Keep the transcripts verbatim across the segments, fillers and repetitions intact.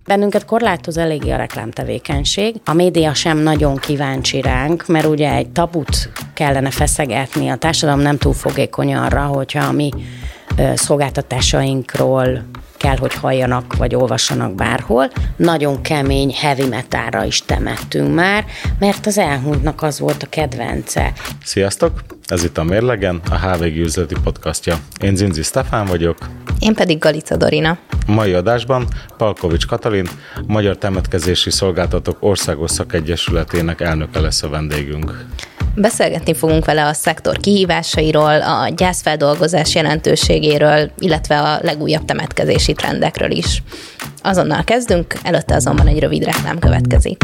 Bennünket korlátoz eléggé a reklámtevékenység. A média sem nagyon kíváncsi ránk, mert ugye egy tabut kellene feszegetni. A társadalom nem túl fogékony arra, hogyha a mi szolgáltatásainkról kell, hogy halljanak, vagy olvassanak bárhol. Nagyon kemény heavy metalra is temettünk már, mert az elhunytnak az volt a kedvence. Sziasztok! Ez itt a Mérlegen, a há vé gé üzleti podcastja. Én Zinzi Stefán vagyok. Én pedig Galica Dorina. A mai adásban Palkovics Katalin, a Magyar Temetkezési Szolgáltatók Országos Szakegyesületének elnöke lesz a vendégünk. Beszélgetni fogunk vele a szektor kihívásairól, a gyászfeldolgozás jelentőségéről, illetve a legújabb temetkezési trendekről is. Azonnal kezdünk, előtte azonban egy rövid reklám következik.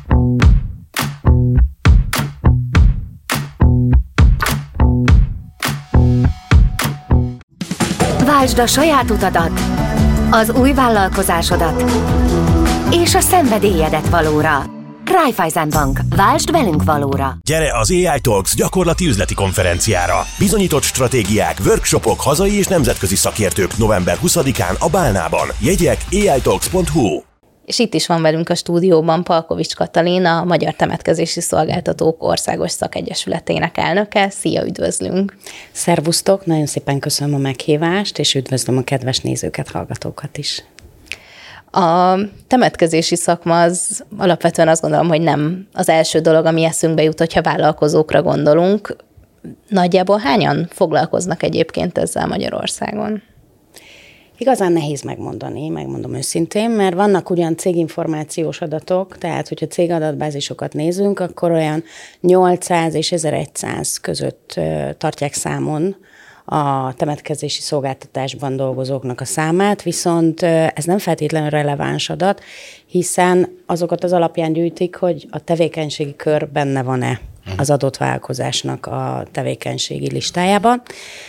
Váltsd a saját utadat, az új vállalkozásodat és a szenvedélyedet valóra. Raiffeisen Bank. Váltsd velünk valóra. Gyere az á i Talks gyakorlati üzleti konferenciára. Bizonyított stratégiák, workshopok, hazai és nemzetközi szakértők november huszadikán a Bálnában. Jegyek á i talks pont hu. És itt is van velünk a stúdióban Palkovics Katalin, a Magyar Temetkezési Szolgáltatók Országos Szakegyesületének elnöke. Szia, üdvözlünk! Szervusztok, nagyon szépen köszönöm a meghívást, és üdvözlöm a kedves nézőket, hallgatókat is. A temetkezési szakma az alapvetően azt gondolom, hogy nem az első dolog, ami eszünkbe jut, hogyha vállalkozókra gondolunk. Nagyjából hányan foglalkoznak egyébként ezzel Magyarországon? Igazán nehéz megmondani, megmondom őszintén, mert vannak ugyan céginformációs adatok, tehát hogyha cégadatbázisokat nézünk, akkor olyan nyolcszáz és ezerszáz között tartják számon a temetkezési szolgáltatásban dolgozóknak a számát, viszont ez nem feltétlenül releváns adat, hiszen azokat az alapján gyűjtik, hogy a tevékenységi kör benne van-e az adott vállalkozásnak a tevékenységi listájában.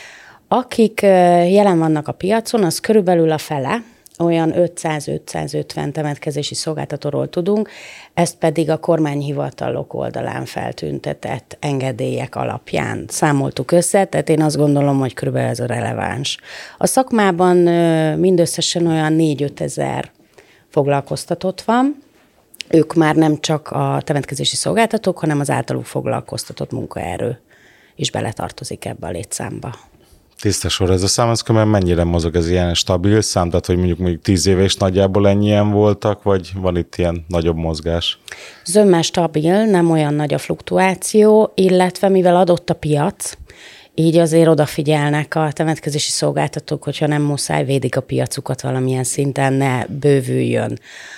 Akik jelen vannak a piacon, az körülbelül a fele, olyan ötszáz-ötszázötven temetkezési szolgáltatóról tudunk, ezt pedig a kormányhivatalok oldalán feltüntetett engedélyek alapján számoltuk össze, tehát én azt gondolom, hogy körülbelül ez a releváns. A szakmában mindösszesen olyan négy-öt ezer foglalkoztatott van, ők már nem csak a temetkezési szolgáltatók, hanem az általuk foglalkoztatott munkaerő is beletartozik ebbe a létszámba. Tiszta sor ez a szám, ez különben mennyire mozog, ez ilyen stabil szám, tehát hogy mondjuk mondjuk tíz éve is nagyjából ennyien voltak, vagy van itt ilyen nagyobb mozgás? Zömmel stabil, nem olyan nagy a fluktuáció, illetve mivel adott a piac, így azért odafigyelnek a temetkezési szolgáltatók, hogyha nem muszáj, védik a piacukat valamilyen szinten, ne bővüljön.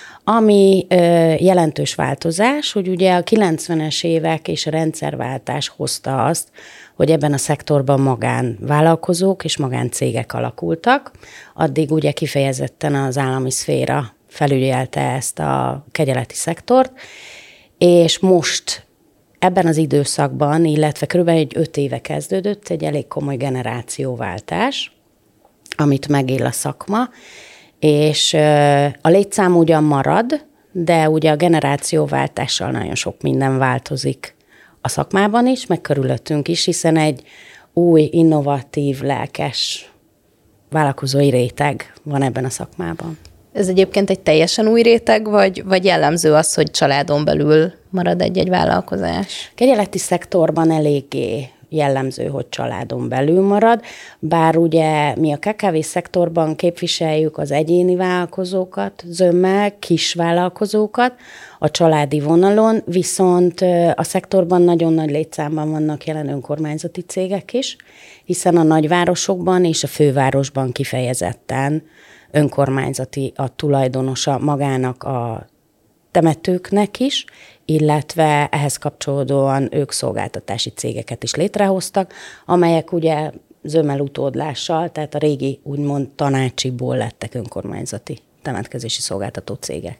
Ami ö, jelentős változás, hogy ugye a kilencvenes évek és a rendszerváltás hozta azt, hogy ebben a szektorban magánvállalkozók és magáncégek alakultak. Addig ugye kifejezetten az állami szféra felügyelte ezt a kegyeleti szektort, és most ebben az időszakban, illetve körülbelül egy öt éve kezdődött egy elég komoly generációváltás, amit megél a szakma, és a létszám ugyan marad, de ugye a generációváltással nagyon sok minden változik a szakmában is, meg körülöttünk is, hiszen egy új, innovatív, lelkes vállalkozói réteg van ebben a szakmában. Ez egyébként egy teljesen új réteg, vagy, vagy jellemző az, hogy családon belül marad egy-egy vállalkozás? Kegyeleti szektorban eléggé jellemző, hogy családon belül marad, bár ugye mi a ká ká vé szektorban képviseljük az egyéni vállalkozókat, zömmel kis vállalkozókat a családi vonalon, viszont a szektorban nagyon nagy létszámban vannak jelen önkormányzati cégek is, hiszen a nagyvárosokban és a fővárosban kifejezetten önkormányzati a tulajdonosa magának a temetőknek is, illetve ehhez kapcsolódóan ők szolgáltatási cégeket is létrehoztak, amelyek ugye zömmel utódlással, tehát a régi úgymond tanácsiból lettek önkormányzati temetkezési szolgáltató cégek.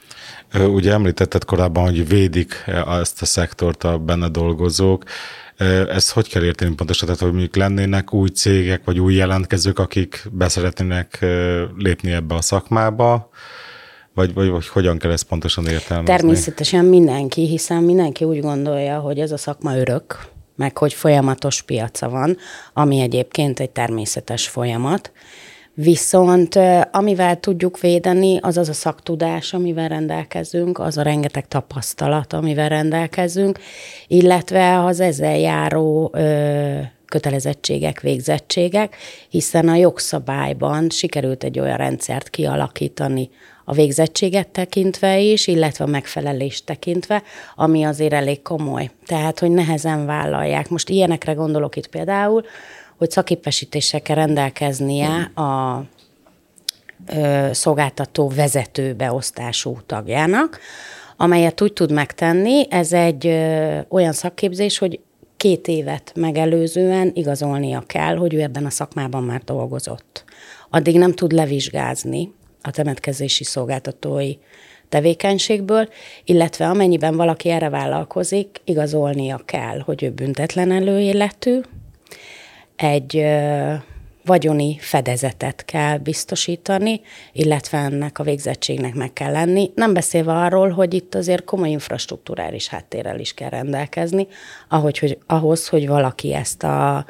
Ugye említetted korábban, hogy védik ezt a szektort a benne dolgozók. Ezt hogy kell érteni pontosan? Tehát, hogy mondjuk lennének új cégek, vagy új jelentkezők, akik beszeretnének lépni ebbe a szakmába, Vagy, vagy, vagy hogyan kell ezt pontosan értelmezni? Természetesen mindenki, hiszen mindenki úgy gondolja, hogy ez a szakma örök, meg hogy folyamatos piaca van, ami egyébként egy természetes folyamat. Viszont amivel tudjuk védeni, az az a szaktudás, amivel rendelkezünk, az a rengeteg tapasztalat, amivel rendelkezünk, illetve az ezzel járó ö, kötelezettségek, végzettségek, hiszen a jogszabályban sikerült egy olyan rendszert kialakítani a végzettséget tekintve is, illetve a megfelelést tekintve, ami azért elég komoly. Tehát, hogy nehezen vállalják. Most ilyenekre gondolok itt például, hogy szakképesítéssel kell rendelkeznie a ö, szolgáltató vezető beosztású tagjának, amelyet úgy tud megtenni, ez egy ö, olyan szakképzés, hogy két évet megelőzően igazolnia kell, hogy ő ebben a szakmában már dolgozott. Addig nem tud levizsgázni a temetkezési szolgáltatói tevékenységből, illetve amennyiben valaki erre vállalkozik, igazolnia kell, hogy ő büntetlen előéletű, egy ö, vagyoni fedezetet kell biztosítani, illetve ennek a végzettségnek meg kell lenni. Nem beszélve arról, hogy itt azért komoly infrastruktúrális háttérrel is kell rendelkezni, ahogy, hogy, ahhoz, hogy valaki ezt a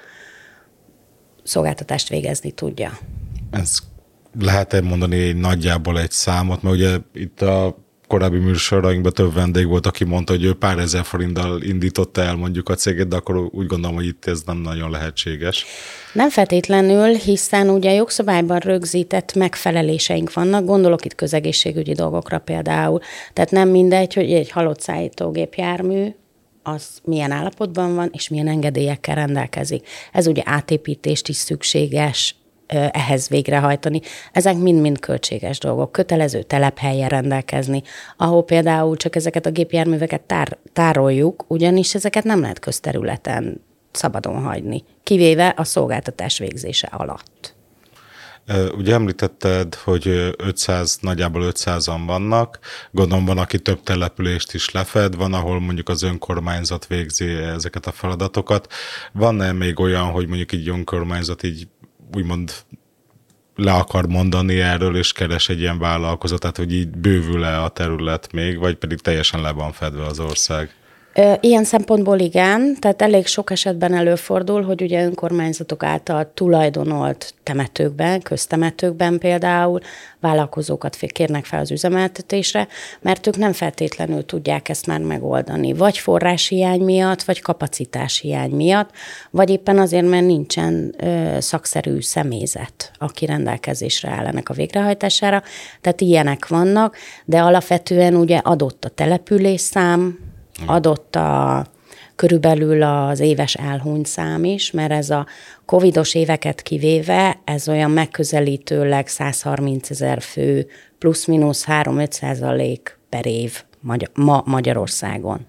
szolgáltatást végezni tudja. Ez lehet-e mondani nagyjából egy számot, mert ugye itt a korábbi műsorainkban több vendég volt, aki mondta, hogy ő pár ezer forinttal indította el mondjuk a céget, de akkor úgy gondolom, hogy itt ez nem nagyon lehetséges. Nem feltétlenül, hiszen ugye jogszabályban rögzített megfeleléseink vannak, gondolok itt közegészségügyi dolgokra például. Tehát nem mindegy, hogy egy halott szállítógépjármű az milyen állapotban van, és milyen engedélyekkel rendelkezik. Ez ugye átépítést is szükséges ehhez végrehajtani. Ezek mind-mind költséges dolgok. Kötelező telephelyen rendelkezni, ahol például csak ezeket a gépjárműveket tár, tároljuk, ugyanis ezeket nem lehet közterületen szabadon hagyni, kivéve a szolgáltatás végzése alatt. Ugye említetted, hogy ötszáz, nagyjából ötszázan vannak, gondolom van, aki több települést is lefed, van, ahol mondjuk az önkormányzat végzi ezeket a feladatokat. Van-e még olyan, hogy mondjuk így önkormányzat így úgymond le akar mondani erről, és keres egy ilyen vállalkozót, tehát hogy így bővül-e a terület még, vagy pedig teljesen le van fedve az ország? Ilyen szempontból igen, tehát elég sok esetben előfordul, hogy ugye önkormányzatok által tulajdonolt temetőkben, köztemetőkben például vállalkozókat kérnek fel az üzemeltetésre, mert ők nem feltétlenül tudják ezt már megoldani, vagy forráshiány miatt, vagy kapacitáshiány miatt, vagy éppen azért, mert nincsen ö, szakszerű személyzet, aki rendelkezésre áll ennek a végrehajtására, tehát ilyenek vannak, de alapvetően ugye adott a településszám, adott a, körülbelül az éves elhunytszám is, mert ez a covidos éveket kivéve, ez olyan megközelítőleg száz harminc ezer fő, plusz-minusz három-öt százalék per év Magyar, ma Magyarországon.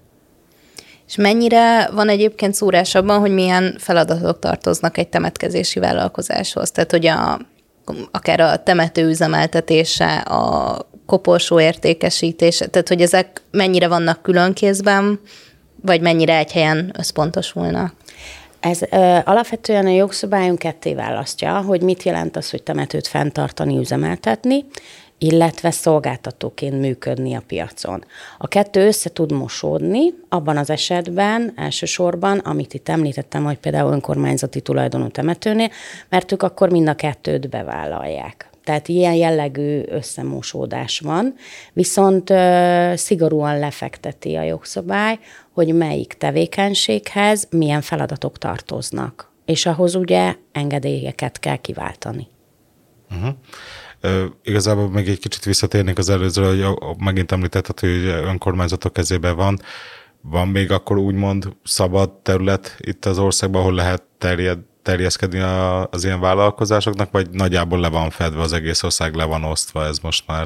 És mennyire van egyébként szórás abban, hogy milyen feladatok tartoznak egy temetkezési vállalkozáshoz? Tehát, hogy a, akár a temető üzemeltetése, a koporsó értékesítése, tehát hogy ezek mennyire vannak külön kézben, vagy mennyire egy helyen összpontosulnak? Ez ö, alapvetően a jogszabályunk ketté választja, hogy mit jelent az, hogy temetőt fenntartani, üzemeltetni, illetve szolgáltatóként működni a piacon. A kettő össze tud mosódni, abban az esetben elsősorban, amit itt említettem, hogy például önkormányzati tulajdonú temetőnél, mert ők akkor mind a kettőt bevállalják. Tehát ilyen jellegű összemosódás van, viszont ö, szigorúan lefekteti a jogszabály, hogy melyik tevékenységhez milyen feladatok tartoznak, és ahhoz ugye engedélyeket kell kiváltani. Uh-huh. Uh, igazából még egy kicsit visszatérnék az előzőre, hogy a, a, megint említetted, hogy önkormányzatok kezében van. Van még akkor úgymond szabad terület itt az országban, ahol lehet terjed, terjeszkedni a, az ilyen vállalkozásoknak, vagy nagyjából le van fedve, az egész ország le van osztva ez most már?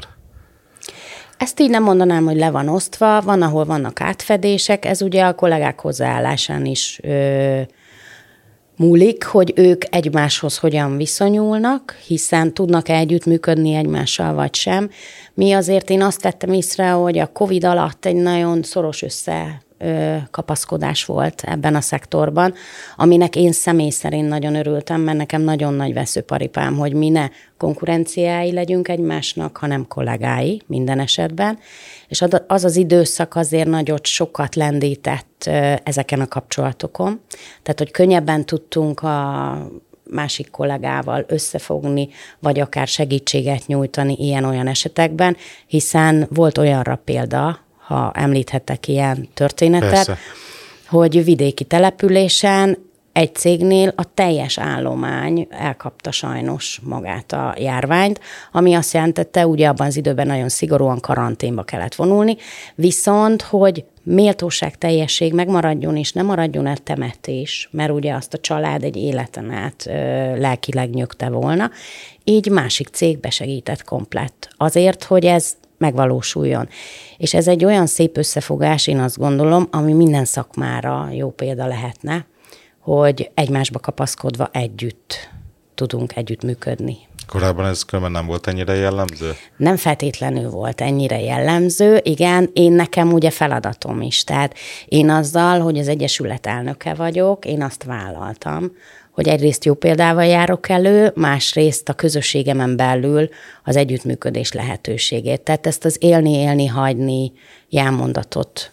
Ezt így nem mondanám, hogy le van osztva, van, ahol vannak átfedések, ez ugye a kollégák hozzáállásán is ö, múlik, hogy ők egymáshoz hogyan viszonyulnak, hiszen tudnak-e együttműködni egymással, vagy sem. Mi azért én azt vettem észre, hogy a Covid alatt egy nagyon szoros össze kapaszkodás volt ebben a szektorban, aminek én személy szerint nagyon örültem, mert nekem nagyon nagy veszőparipám, hogy mi ne konkurenciái legyünk egymásnak, hanem kollégái minden esetben, és az az időszak azért nagyot sokat lendített ezeken a kapcsolatokon, tehát hogy könnyebben tudtunk a másik kollégával összefogni, vagy akár segítséget nyújtani ilyen-olyan esetekben, hiszen volt olyanra példa, ha említhetek ilyen történetet, Persze. hogy vidéki településen egy cégnél a teljes állomány elkapta sajnos magát a járványt, ami azt jelentette, ugye abban az időben nagyon szigorúan karanténba kellett vonulni, viszont, hogy méltóság teljesség megmaradjon, és nem maradjon el temetés, mert ugye azt a család egy életen át ö, lelkileg nyögte volna, így másik cég besegített komplett. Azért, hogy ez megvalósuljon. És ez egy olyan szép összefogás, én azt gondolom, ami minden szakmára jó példa lehetne, hogy egymásba kapaszkodva együtt tudunk együttműködni. Korábban ez különben nem volt ennyire jellemző? Nem feltétlenül volt ennyire jellemző, igen, én nekem ugye feladatom is, tehát én azzal, hogy az Egyesület elnöke vagyok, én azt vállaltam, hogy egyrészt jó példával járok elő, másrészt a közösségemen belül az együttműködés lehetőségét. Tehát ezt az élni, élni, hagyni jelmondatot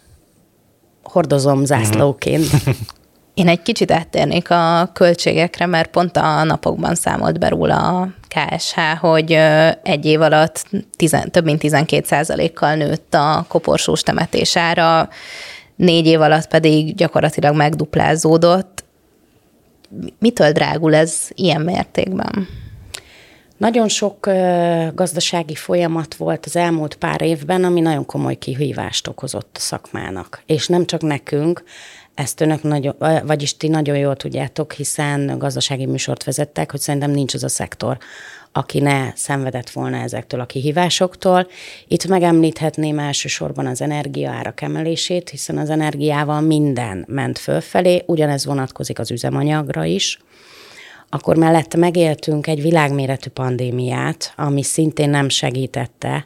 hordozom zászlóként. Én egy kicsit áttérnék a költségekre, mert pont a napokban számolt be róla a ká es há, hogy egy év alatt tizen, több mint tizenkét százalékkal nőtt a koporsós temetés ára, négy év alatt pedig gyakorlatilag megduplázódott. Mitől drágul ez ilyen mértékben? Nagyon sok uh, gazdasági folyamat volt az elmúlt pár évben, ami nagyon komoly kihívást okozott a szakmának. És nem csak nekünk, ezt önök nagyon, vagyis ti nagyon jól tudjátok, hiszen gazdasági műsort vezettek, hogy szerintem nincs az a szektor, aki ne szenvedett volna ezektől a kihívásoktól. Itt megemlíthetném elsősorban az energiaárak emelését, hiszen az energiával minden ment fölfelé, ugyanez vonatkozik az üzemanyagra is. Akkor mellette megéltünk egy világméretű pandémiát, ami szintén nem segítette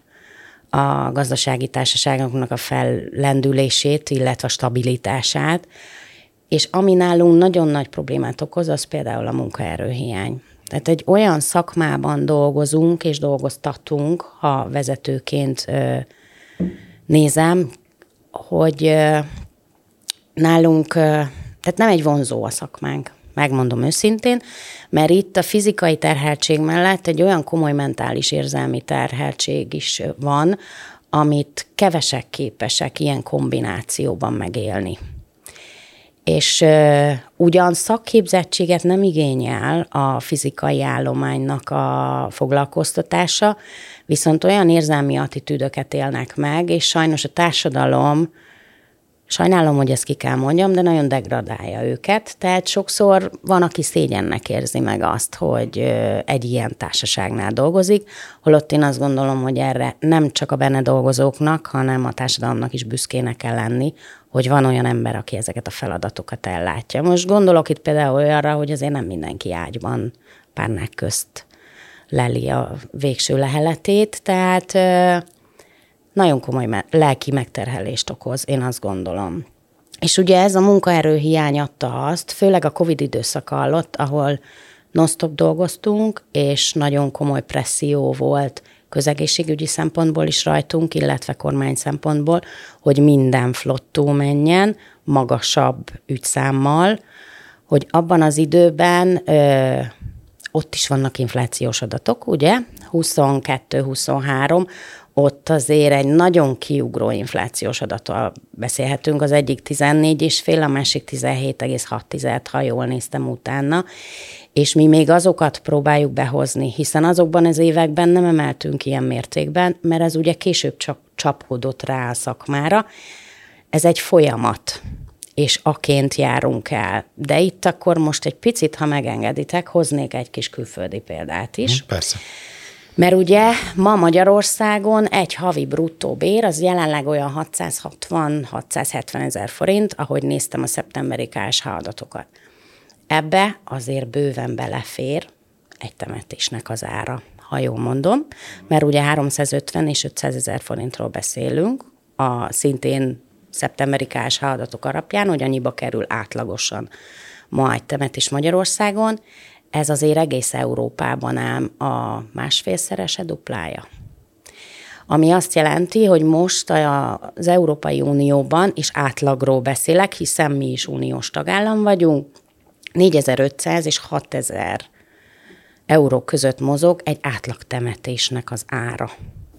a gazdasági társaságoknak a fellendülését, illetve a stabilitását, és ami nálunk nagyon nagy problémát okoz, az például a munkaerőhiány. Tehát egy olyan szakmában dolgozunk és dolgoztatunk, ha vezetőként ö, nézem, hogy ö, nálunk, ö, tehát nem egy vonzó a szakmánk, megmondom őszintén, mert itt a fizikai terheltség mellett egy olyan komoly mentális érzelmi terheltség is van, amit kevesek képesek ilyen kombinációban megélni. És uh, ugyan szakképzettséget nem igényel a fizikai állománynak a foglalkoztatása, viszont olyan érzelmi attitűdöket élnek meg, és sajnos a társadalom, sajnálom, hogy ezt ki kell mondjam, de nagyon degradálja őket, tehát sokszor van, aki szégyennek érzi meg azt, hogy egy ilyen társaságnál dolgozik, holott én azt gondolom, hogy erre nem csak a benne dolgozóknak, hanem a társadalomnak is büszkének kell lenni, hogy van olyan ember, aki ezeket a feladatokat ellátja. Most gondolok itt például olyanra, hogy azért nem mindenki ágyban párnák közt leli a végső leheletét, tehát nagyon komoly lelki megterhelést okoz, én azt gondolom. És ugye ez a munkaerőhiány adta azt, főleg a Covid időszak alatt, ahol non-stop dolgoztunk, és nagyon komoly presszió volt közegészségügyi szempontból is rajtunk, illetve kormány szempontból, hogy minden flottó menjen, magasabb ügyszámmal, hogy abban az időben ö, ott is vannak inflációs adatok, ugye? huszonkettő huszonhárom, ott azért egy nagyon kiugró inflációs adattal beszélhetünk, az egyik tizennégy egész öt, a másik tizenhét egész hat, ha jól néztem utána, és mi még azokat próbáljuk behozni, hiszen azokban az években nem emeltünk ilyen mértékben, mert ez ugye később csak csapódott rá a szakmára. Ez egy folyamat, és aként járunk el. De itt akkor most egy picit, ha megengeditek, hoznék egy kis külföldi példát is. Persze. Mert ugye ma Magyarországon egy havi bruttó bér, az jelenleg olyan hatszázhatvan-hatszázhetven ezer forint, ahogy néztem a szeptemberi ká es há adatokat. Ebbe azért bőven belefér egy temetésnek az ára, ha jól mondom, mert ugye háromszázötven és ötszáz ezer forintról beszélünk, a szintén szeptemberi ká es há adatok alapján, hogy annyiba kerül átlagosan ma egy temetés Magyarországon. Ez azért egész Európában ám a másfélszerese, duplája. Ami azt jelenti, hogy most az Európai Unióban, és átlagról beszélek, hiszen mi is uniós tagállam vagyunk, négyezer-ötszáz és hatezer eurók között mozog egy átlag temetésnek az ára.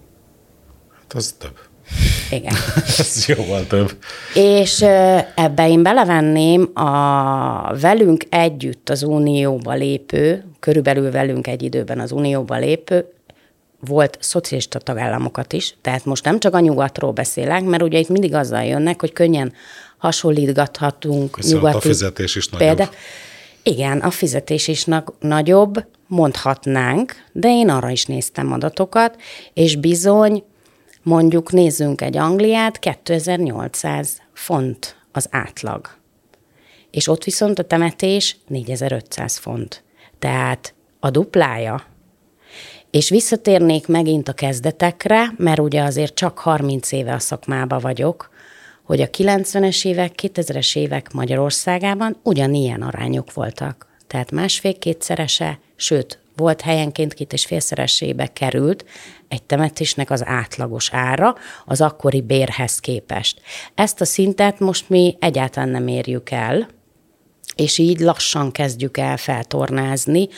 Hát az több. Igen. Ez jóval több. És ebbe én belevenném a velünk együtt az Unióba lépő, körülbelül velünk egy időben az Unióba lépő, volt szocialista tagállamokat is, tehát most nem csak a nyugatról beszélek, mert ugye itt mindig azzal jönnek, hogy könnyen hasonlítgathatunk. Viszont nyugati, a fizetés is nagyobb. Példa, igen, a fizetés is nagyobb, mondhatnánk, de én arra is néztem adatokat, és bizony, mondjuk nézzünk egy Angliát, kétezer-nyolcszáz font az átlag. És ott viszont a temetés négyezer-ötszáz font. Tehát a duplája. És visszatérnék megint a kezdetekre, mert ugye azért csak harminc éve a szakmába vagyok, hogy a kilencvenes évek, kétezres évek Magyarországában ugyanilyen arányok voltak. Tehát másfél-kétszerese, sőt, volt helyenként két és félszeresébe került egy temetésnek az átlagos ára az akkori bérhez képest. Ezt a szintet most mi egyáltalán nem érjük el, és így lassan kezdjük el feltornázni,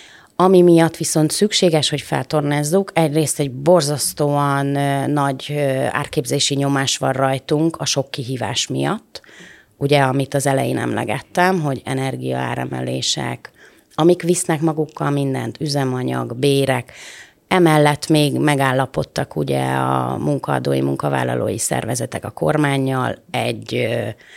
ami miatt viszont szükséges, hogy feltornázzuk, egyrészt egy borzasztóan nagy árképzési nyomás van rajtunk a sok kihívás miatt, ugye, amit az elején emlegettem, hogy energiaáremelések, amik visznek magukkal mindent, üzemanyag, bérek, emellett még megállapodtak ugye a munkaadói, munkavállalói szervezetek a kormánnyal egy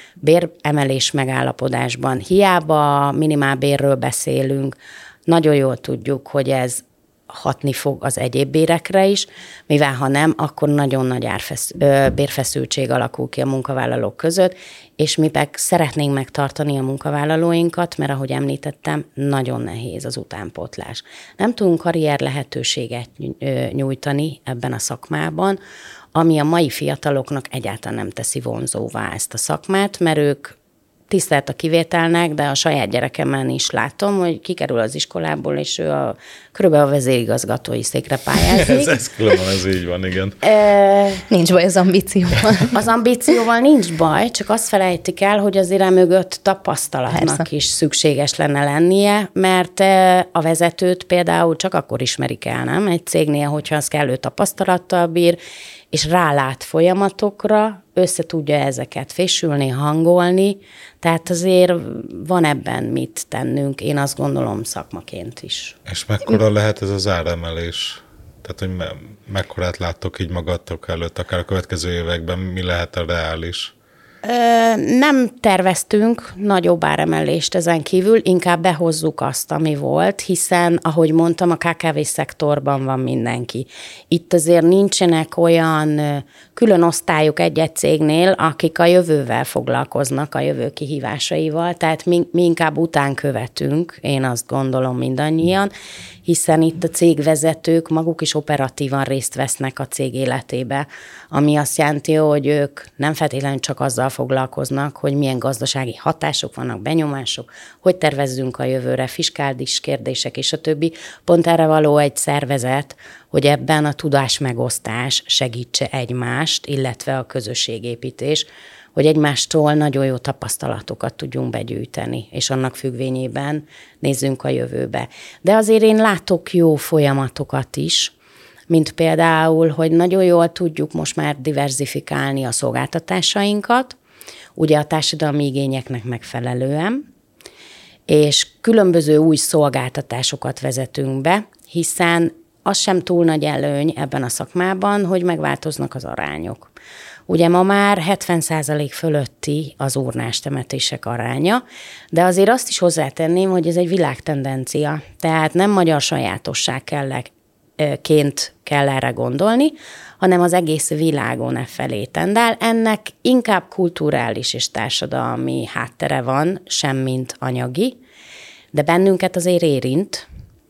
béremelés megállapodásban. Hiába minimálbérről beszélünk, nagyon jól tudjuk, hogy ez hatni fog az egyéb bérekre is, mivel ha nem, akkor nagyon nagy árfesz, bérfeszültség alakul ki a munkavállalók között, és mi meg szeretnénk megtartani a munkavállalóinkat, mert ahogy említettem, nagyon nehéz az utánpótlás. Nem tudunk karrier lehetőséget nyújtani ebben a szakmában, ami a mai fiataloknak egyáltalán nem teszi vonzóvá ezt a szakmát, mert ők tisztelt a kivételnek, de a saját gyerekemben is látom, hogy kikerül az iskolából, és ő a, körülbelül a vezérigazgatói székre pályázik. ez, ez különben, ez így van, igen. E, nincs baj az ambícióval. Az ambícióval nincs baj, csak azt felejtik el, hogy azért emögött tapasztalatnak Persze. is szükséges lenne lennie, mert a vezetőt például csak akkor ismerik el, nem? Egy cégnél, hogyha az kellő tapasztalattal bír, és rálát folyamatokra, össze tudja ezeket fésülni, hangolni, tehát azért van ebben mit tennünk, én azt gondolom szakmaként is. És mekkora lehet ez az áremelés? Tehát, hogy me- mekkorát láttok így magatok előtt, akár a következő években, mi lehet a reális? Nem terveztünk nagyobb áremelést ezen kívül, inkább behozzuk azt, ami volt, hiszen, ahogy mondtam, a ká ká vé szektorban van mindenki. Itt azért nincsenek olyan külön osztályok egy-egy cégnél, akik a jövővel foglalkoznak, a jövő kihívásaival, tehát mi, mi inkább után követünk, én azt gondolom mindannyian, hiszen itt a cégvezetők maguk is operatívan részt vesznek a cég életébe, ami azt jelenti, hogy ők nem feltétlenül csak azzal foglalkoznak, hogy milyen gazdasági hatások vannak, benyomások, hogy tervezzünk a jövőre, fiskális kérdések és a többi. Pont erre való egy szervezet, hogy ebben a tudásmegosztás segítse egymást, illetve a közösségépítés, hogy egymástól nagyon jó tapasztalatokat tudjunk begyűjteni, és annak függvényében nézzünk a jövőbe. De azért én látok jó folyamatokat is, mint például, hogy nagyon jól tudjuk most már diverzifikálni a szolgáltatásainkat, ugye a társadalmi igényeknek megfelelően, és különböző új szolgáltatásokat vezetünk be, hiszen az sem túl nagy előny ebben a szakmában, hogy megváltoznak az arányok. Ugye ma már hetven százalék fölötti az urnás temetések aránya, de azért azt is hozzátenném, hogy ez egy világtendencia, tehát nem magyar sajátosság kellek-ként kell erre gondolni, hanem az egész világon e felé tendál. Ennek inkább kulturális és társadalmi háttere van, semmint anyagi, de bennünket azért érint,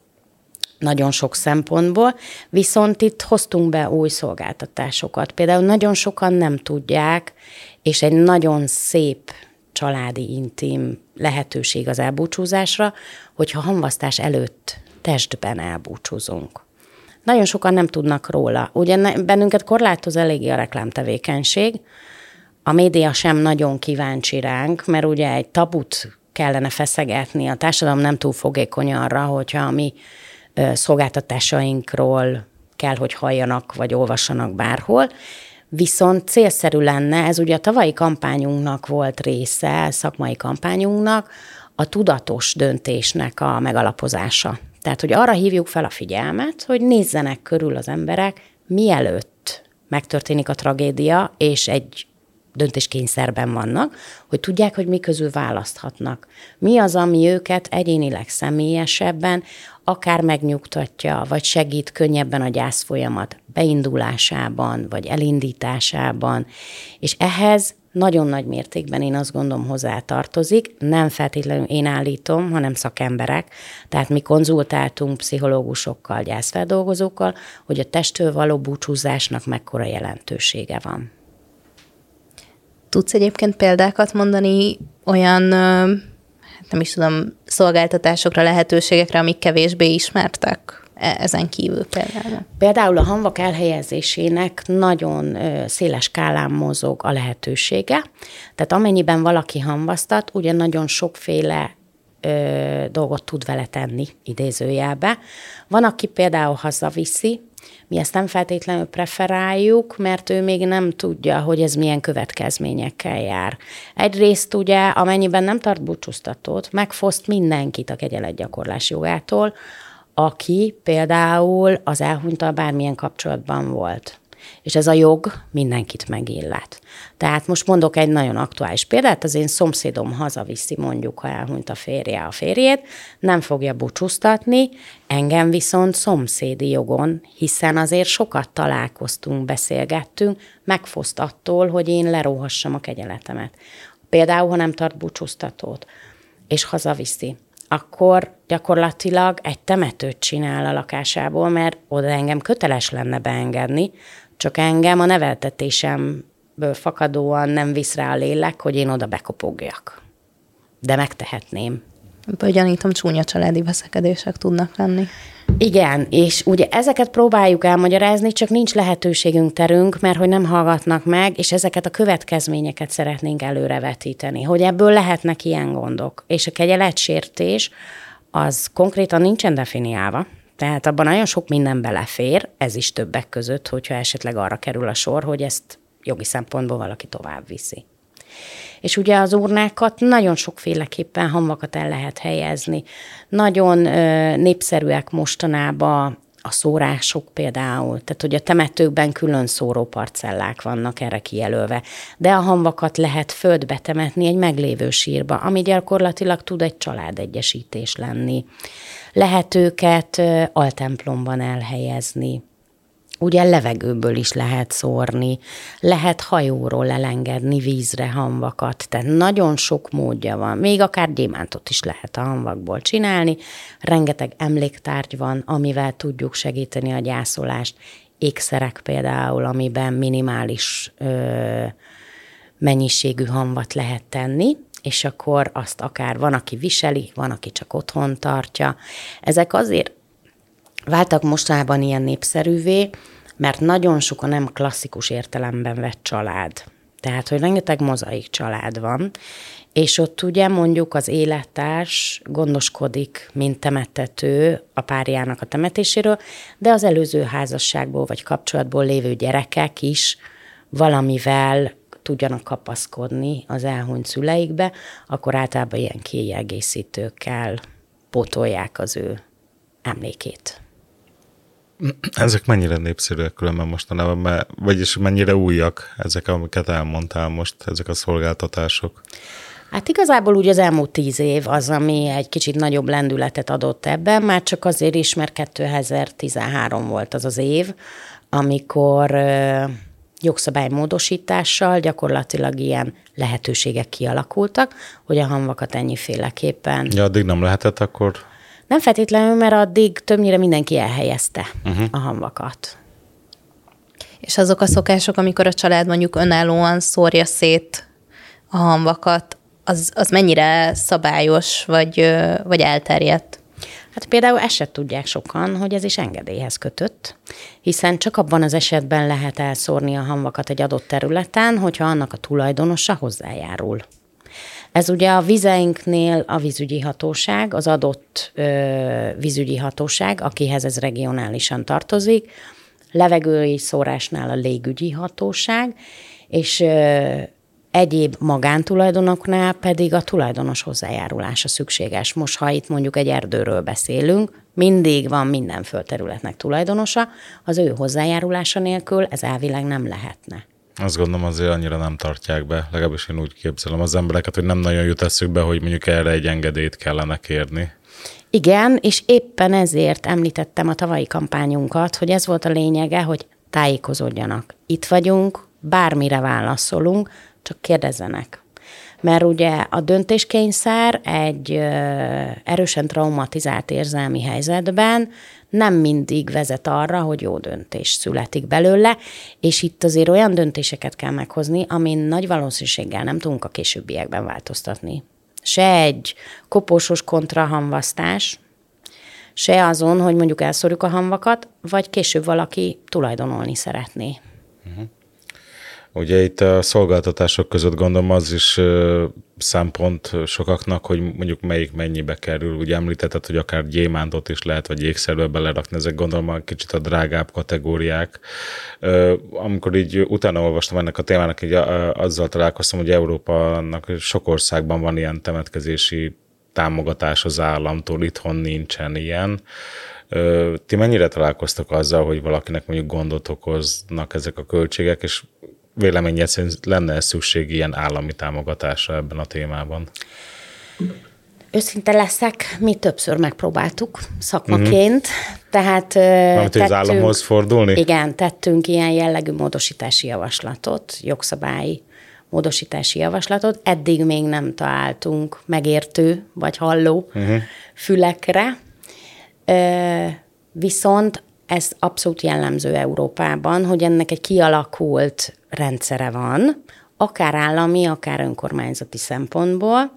nagyon sok szempontból, viszont itt hoztunk be új szolgáltatásokat. Például nagyon sokan nem tudják, és egy nagyon szép családi, intim lehetőség az elbúcsúzásra, hogyha hamvasztás előtt testben elbúcsúzunk. Nagyon sokan nem tudnak róla. Ugye bennünket korlátoz eléggé a reklámtevékenység, a média sem nagyon kíváncsi ránk, mert ugye egy tabut kellene feszegetni, a társadalom nem túl fogékony arra, hogyha mi szolgáltatásainkról kell, hogy halljanak, vagy olvassanak bárhol. Viszont célszerű lenne, ez ugye a tavalyi kampányunknak volt része, szakmai kampányunknak, a tudatos döntésnek a megalapozása. Tehát, hogy arra hívjuk fel a figyelmet, hogy nézzenek körül az emberek, mielőtt megtörténik a tragédia, és egy döntéskényszerben vannak, hogy tudják, hogy mi közül választhatnak. Mi az, ami őket egyénileg személyesebben akár megnyugtatja, vagy segít könnyebben a gyászfolyamat beindulásában, vagy elindításában, és ehhez nagyon nagy mértékben én azt gondolom hozzátartozik, nem feltétlenül én állítom, hanem szakemberek, tehát mi konzultáltunk pszichológusokkal, gyászfeldolgozókkal, hogy a testtől való búcsúzásnak mekkora jelentősége van. Tudsz egyébként példákat mondani olyan, nem is tudom, szolgáltatásokra, lehetőségekre, amik kevésbé ismertek ezen kívül például? Például a hamvak elhelyezésének nagyon széles skálán mozog a lehetősége. Tehát amennyiben valaki hamvasztat, ugye nagyon sokféle ö, dolgot tud vele tenni, idézőjelbe. Van, aki például hazaviszi, mi ezt nem feltétlenül preferáljuk, mert ő még nem tudja, hogy ez milyen következményekkel jár. Egyrészt ugye, amennyiben nem tart búcsúztatót, megfoszt mindenkit a kegyeletgyakorlás jogától, aki például az elhunyttal bármilyen kapcsolatban volt. És ez a jog mindenkit megillet. Tehát most mondok egy nagyon aktuális példát, az én szomszédom hazaviszi mondjuk, ha elhunyt a férje a férjét, nem fogja búcsúztatni, engem viszont szomszédi jogon, hiszen azért sokat találkoztunk, beszélgettünk, megfoszt attól, hogy én leróhassam a kegyeletemet. Például, ha nem tart búcsúztatót, és hazaviszi, akkor gyakorlatilag egy temetőt csinál a lakásából, mert oda engem köteles lenne beengedni, csak engem a neveltetésemből fakadóan nem visz rá a lélek, hogy én oda bekopogjak. De megtehetném. Ebből gyanítom, csúnya családi veszekedések tudnak lenni. Igen, és ugye ezeket próbáljuk elmagyarázni, csak nincs lehetőségünk, terünk, mert hogy nem hallgatnak meg, és ezeket a következményeket szeretnénk előrevetíteni, hogy ebből lehetnek ilyen gondok. És a kegyeletsértés az konkrétan nincsen definiálva, tehát abban nagyon sok minden belefér, ez is többek között, hogyha esetleg arra kerül a sor, hogy ezt jogi szempontból valaki tovább viszi. És ugye az urnákat nagyon sokféleképpen hamvakat el lehet helyezni. Nagyon ö, népszerűek mostanában a szórások például, tehát hogy a temetőkben külön szóróparcellák vannak erre kijelölve, de a hamvakat lehet földbe temetni egy meglévő sírba, ami gyakorlatilag tud egy családegyesítés lenni. Lehet őket ö, altemplomban elhelyezni. Ugye levegőből is lehet szórni, lehet hajóról elengedni vízre hamvakat, tehát nagyon sok módja van. Még akár gyémántot is lehet a hamvakból csinálni, rengeteg emléktárgy van, amivel tudjuk segíteni a gyászolást. Ékszerek például, amiben minimális ö, mennyiségű hamvat lehet tenni, és akkor azt akár van, aki viseli, van, aki csak otthon tartja. Ezek azért váltak mostanában ilyen népszerűvé, mert nagyon sok a nem klasszikus értelemben vett család. Tehát, hogy rengeteg mozaik család van, és ott ugye mondjuk az élettárs gondoskodik, mint temettető a párjának a temetéséről, de az előző házasságból vagy kapcsolatból lévő gyerekek is valamivel tudjanak kapaszkodni az elhunyt szüleikbe, akkor általában ilyen kiegészítőkkel pótolják az ő emlékét. Ezek mennyire népszerűek különben mostanában, mert, vagyis mennyire újak ezek, amiket elmondtál most, ezek a szolgáltatások? Hát igazából úgy az elmúlt tíz év az, ami egy kicsit nagyobb lendületet adott ebben, már csak azért is, mert kétezer-tizenhárom volt az az év, amikor ö, jogszabálymódosítással gyakorlatilag ilyen lehetőségek kialakultak, hogy a hamvakat ennyiféleképpen... Ja, addig nem lehetett akkor... Nem feltétlenül, mert addig többnyire mindenki elhelyezte uh-huh. a hamvakat. És azok a szokások, amikor a család mondjuk önállóan szórja szét a hamvakat, az, az mennyire szabályos, vagy, vagy elterjedt? Hát például ezt se tudják sokan, hogy ez is engedélyhez kötött, hiszen csak abban az esetben lehet elszórni a hamvakat egy adott területen, hogyha annak a tulajdonosa hozzájárul. Ez ugye a vizeinknél a vízügyi hatóság, az adott ö, vízügyi hatóság, akihez ez regionálisan tartozik, levegői szórásnál a légügyi hatóság, és ö, egyéb magántulajdonoknál pedig a tulajdonos hozzájárulása szükséges. Most, ha itt mondjuk egy erdőről beszélünk, mindig van minden földterületnek tulajdonosa, az ő hozzájárulása nélkül ez elvileg nem lehetne. Azt gondolom azért annyira nem tartják be, legalábbis én úgy képzelem az embereket, hogy nem nagyon jut eszükbe, hogy mondjuk erre egy engedélyt kellene kérni. Igen, és éppen ezért említettem a tavalyi kampányunkat, hogy ez volt a lényege, hogy tájékozódjanak. Itt vagyunk, bármire válaszolunk, csak kérdezzenek. Mert ugye a döntéskényszer egy ö, erősen traumatizált érzelmi helyzetben nem mindig vezet arra, hogy jó döntés születik belőle, és itt azért olyan döntéseket kell meghozni, amin nagy valószínűséggel nem tudunk a későbbiekben változtatni. Se egy koposos kontrahamvasztás, se azon, hogy mondjuk elszórjuk a hamvakat, vagy később valaki tulajdonolni szeretné. Uh-huh. Ugye itt a szolgáltatások között gondolom az is ö, szempont sokaknak, hogy mondjuk melyik mennyibe kerül. Ugye említetted, hogy akár gyémántot is lehet, vagy jégszerbe belerakni, ezek gondolom a kicsit a drágább kategóriák. Ö, amikor így utána olvastam ennek a témának, így a, azzal találkoztam, hogy Európának sok országban van ilyen temetkezési támogatás az államtól, itthon nincsen ilyen. Ö, ti mennyire találkoztak azzal, hogy valakinek mondjuk gondot okoznak ezek a költségek, és véleményed szerint lenne szükség ilyen állami támogatásra ebben a témában? Őszinte leszek, mi többször megpróbáltuk szakmaként, mm-hmm. tehát Amit tettünk, az államhoz fordulni? Igen, tettünk ilyen jellegű módosítási javaslatot, jogszabályi módosítási javaslatot. Eddig még nem találtunk megértő vagy halló mm-hmm. fülekre, viszont ez abszolút jellemző Európában, hogy ennek egy kialakult rendszere van, akár állami, akár önkormányzati szempontból,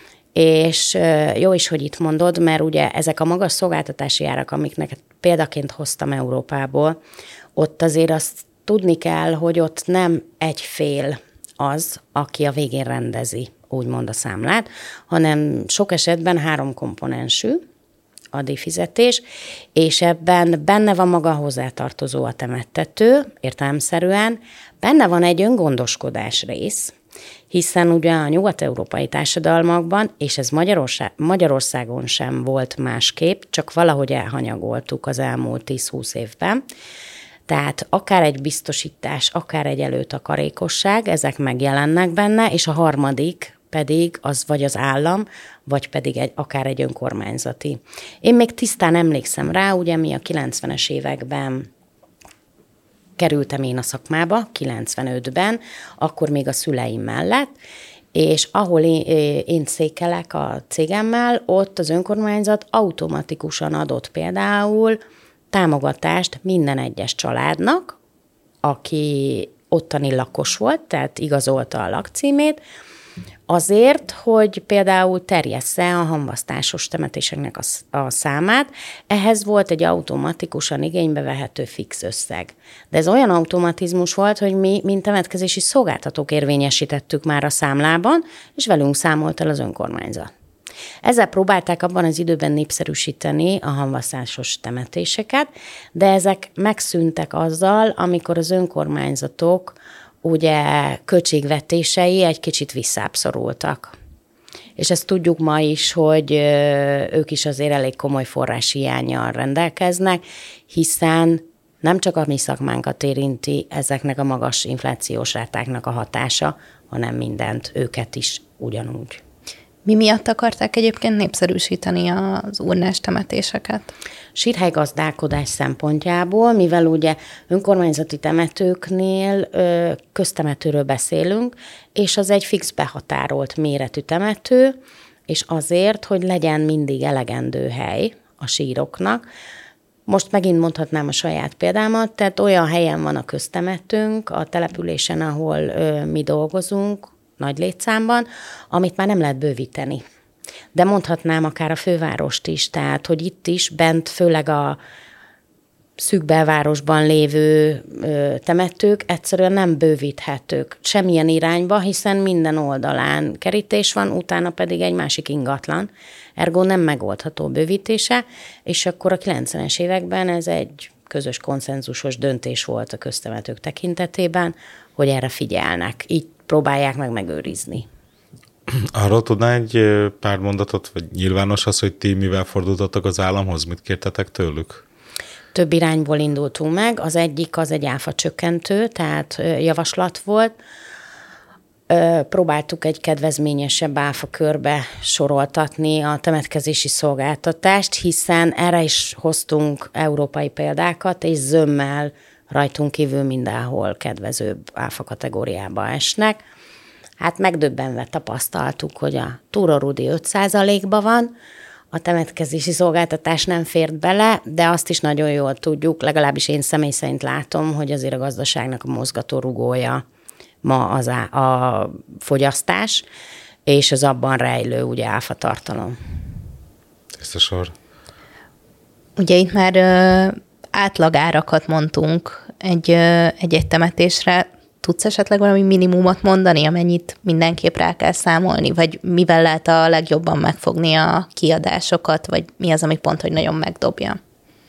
és jó is, hogy itt mondod, mert ugye ezek a magas szolgáltatási árak, amiknek példaként hoztam Európából, ott azért azt tudni kell, hogy ott nem egy fél az, aki a végén rendezi, úgymond a számlát, hanem sok esetben három komponensű a díjfizetés, és ebben benne van maga hozzátartozó a temettető, értelemszerűen, benne van egy öngondoskodás rész, hiszen ugye a nyugat-európai társadalmakban, és ez Magyarország, Magyarországon sem volt másképp, csak valahogy elhanyagoltuk az elmúlt tíz-húsz évben. Tehát akár egy biztosítás, akár egy előtakarékosság, ezek megjelennek benne, és a harmadik pedig az vagy az állam, vagy pedig egy, akár egy önkormányzati. Én még tisztán emlékszem rá, ugye mi a kilencvenes években kerültem én a szakmába, kilencvenötben, akkor még a szüleim mellett, és ahol én, én székelek a cégemmel, ott az önkormányzat automatikusan adott például támogatást minden egyes családnak, aki ottani lakos volt, tehát igazolta a lakcímét, azért, hogy például terjessze a hamvasztásos temetéseknek a, a számát, ehhez volt egy automatikusan igénybe vehető fix összeg. De ez olyan automatizmus volt, hogy mi, mint temetkezési szolgáltatók érvényesítettük már a számlában, és velünk számolt el az önkormányzat. Ezzel próbálták abban az időben népszerűsíteni a hamvasztásos temetéseket, de ezek megszűntek azzal, amikor az önkormányzatok ugye költségvetései egy kicsit visszábbszorultak. És ezt tudjuk ma is, hogy ők is azért elég komoly forráshiánnyal rendelkeznek, hiszen nem csak a mi szakmánkat érinti ezeknek a magas inflációs rátáknak a hatása, hanem mindent, őket is ugyanúgy. Mi miatt akarták egyébként népszerűsíteni az urnás temetéseket? Sírhelygazdálkodás szempontjából, mivel ugye önkormányzati temetőknél ö, köztemetőről beszélünk, és az egy fix behatárolt méretű temető, és azért, hogy legyen mindig elegendő hely a síroknak. Most megint mondhatnám a saját példámat, tehát olyan helyen van a köztemetőnk a településen, ahol ö, mi dolgozunk, nagy létszámban, amit már nem lehet bővíteni. De mondhatnám akár a fővárost is, tehát, hogy itt is bent főleg a szűk belvárosban lévő ö, temetők egyszerűen nem bővíthetők semmilyen irányba, hiszen minden oldalán kerítés van, utána pedig egy másik ingatlan. Ergo nem megoldható bővítése, és akkor a kilencvenes években ez egy közös konszenzusos döntés volt a köztemetők tekintetében, hogy erre figyelnek, így próbálják meg megőrizni. Arról tudná egy pár mondatot, vagy nyilvános az, hogy ti mivel fordultatok az államhoz? Mit kértetek tőlük? Több irányból indultunk meg. Az egyik az egy áfa csökkentő, tehát javaslat volt. Próbáltuk egy kedvezményesebb áfa körbe soroltatni a temetkezési szolgáltatást, hiszen erre is hoztunk európai példákat, és zömmel rajtunk kívül mindenhol kedvezőbb áfa kategóriába esnek. Hát megdöbbenve tapasztaltuk, hogy a túrorudi öt százalékban van, a temetkezési szolgáltatás nem fért bele, de azt is nagyon jól tudjuk, legalábbis én személy szerint látom, hogy azért a gazdaságnak a mozgatórugója ma az á, a fogyasztás, és az abban rejlő ugye áfa tartalom. Ezt a sor. Ugye itt már ö, átlagárakat mondtunk egy, ö, egy-egy temetésre. Tudsz esetleg valami minimumot mondani, amennyit mindenképp rá kell számolni, vagy mivel lehet a legjobban megfogni a kiadásokat, vagy mi az, ami pont, hogy nagyon megdobja?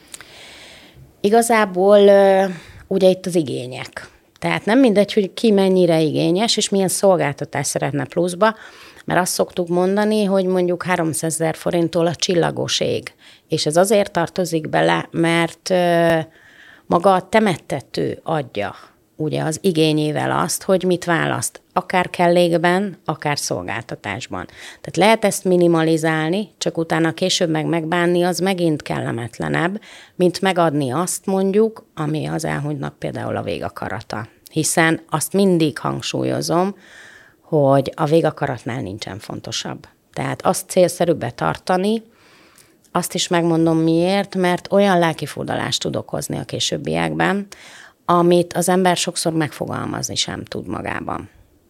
Igazából ugye itt az igények. Tehát nem mindegy, hogy ki mennyire igényes, és milyen szolgáltatást szeretne pluszba, mert azt szoktuk mondani, hogy mondjuk háromszázezer forinttól a csillagos ég. És ez azért tartozik bele, mert maga a temettető adja ugye az igényével azt, hogy mit választ, akár kellékben, akár szolgáltatásban. Tehát lehet ezt minimalizálni, csak utána később meg megbánni, az megint kellemetlenebb, mint megadni azt mondjuk, ami az elhunytnak például a végakarata. Hiszen azt mindig hangsúlyozom, hogy a végakaratnál nincsen fontosabb. Tehát azt célszerűbb betartani, azt is megmondom miért, mert olyan lelkifurdalást tud okozni a későbbiekben, amit az ember sokszor megfogalmazni sem tud magában.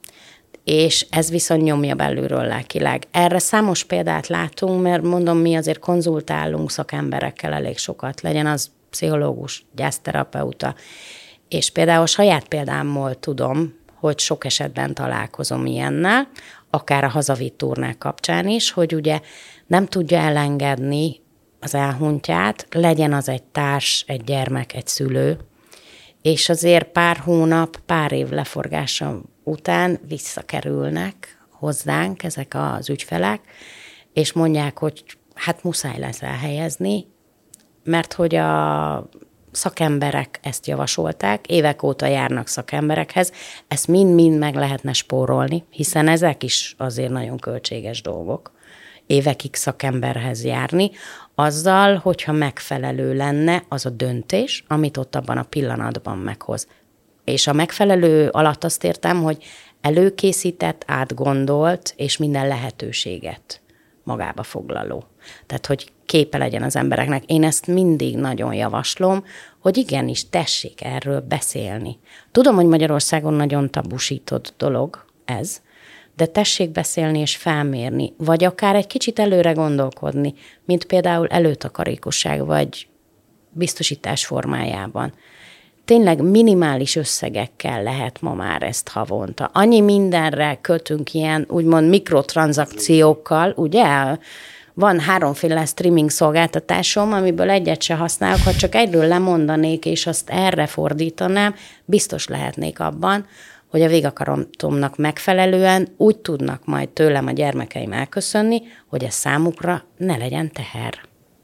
És ez viszont nyomja belülről lelkileg. Erre számos példát látunk, mert mondom, mi azért konzultálunk szakemberekkel elég sokat, legyen az pszichológus, gyászterapeuta, és például a saját példámmal tudom, hogy sok esetben találkozom ilyennel, akár a hazavitt turnák kapcsán is, hogy ugye nem tudja elengedni az elhunytját, legyen az egy társ, egy gyermek, egy szülő, és azért pár hónap, pár év leforgása után visszakerülnek hozzánk ezek az ügyfelek, és mondják, hogy hát muszáj lesz elhelyezni, mert hogy a szakemberek ezt javasolták, évek óta járnak szakemberekhez, ezt mind-mind meg lehetne spórolni, hiszen ezek is azért nagyon költséges dolgok, évekig szakemberhez járni, azzal, hogyha megfelelő lenne az a döntés, amit ott abban a pillanatban meghoz. És a megfelelő alatt azt értem, hogy előkészített, átgondolt, és minden lehetőséget magába foglaló. Tehát, hogy képe legyen az embereknek. Én ezt mindig nagyon javaslom, hogy igenis tessék erről beszélni. Tudom, hogy Magyarországon nagyon tabusított dolog ez, de tessék beszélni és felmérni, vagy akár egy kicsit előre gondolkodni, mint például előtakarékosság, vagy biztosítás formájában. Tényleg minimális összegekkel lehet ma már ezt havonta. Annyi mindenre költünk ilyen, úgymond mikrotranszakciókkal, ugye? Van háromféle streaming szolgáltatásom, amiből egyet se használok, ha csak egyről lemondanék, és azt erre fordítanám, biztos lehetnék abban, hogy a végakaratomnak megfelelően úgy tudnak majd tőlem a gyermekeim elköszönni, hogy ez számukra ne legyen teher.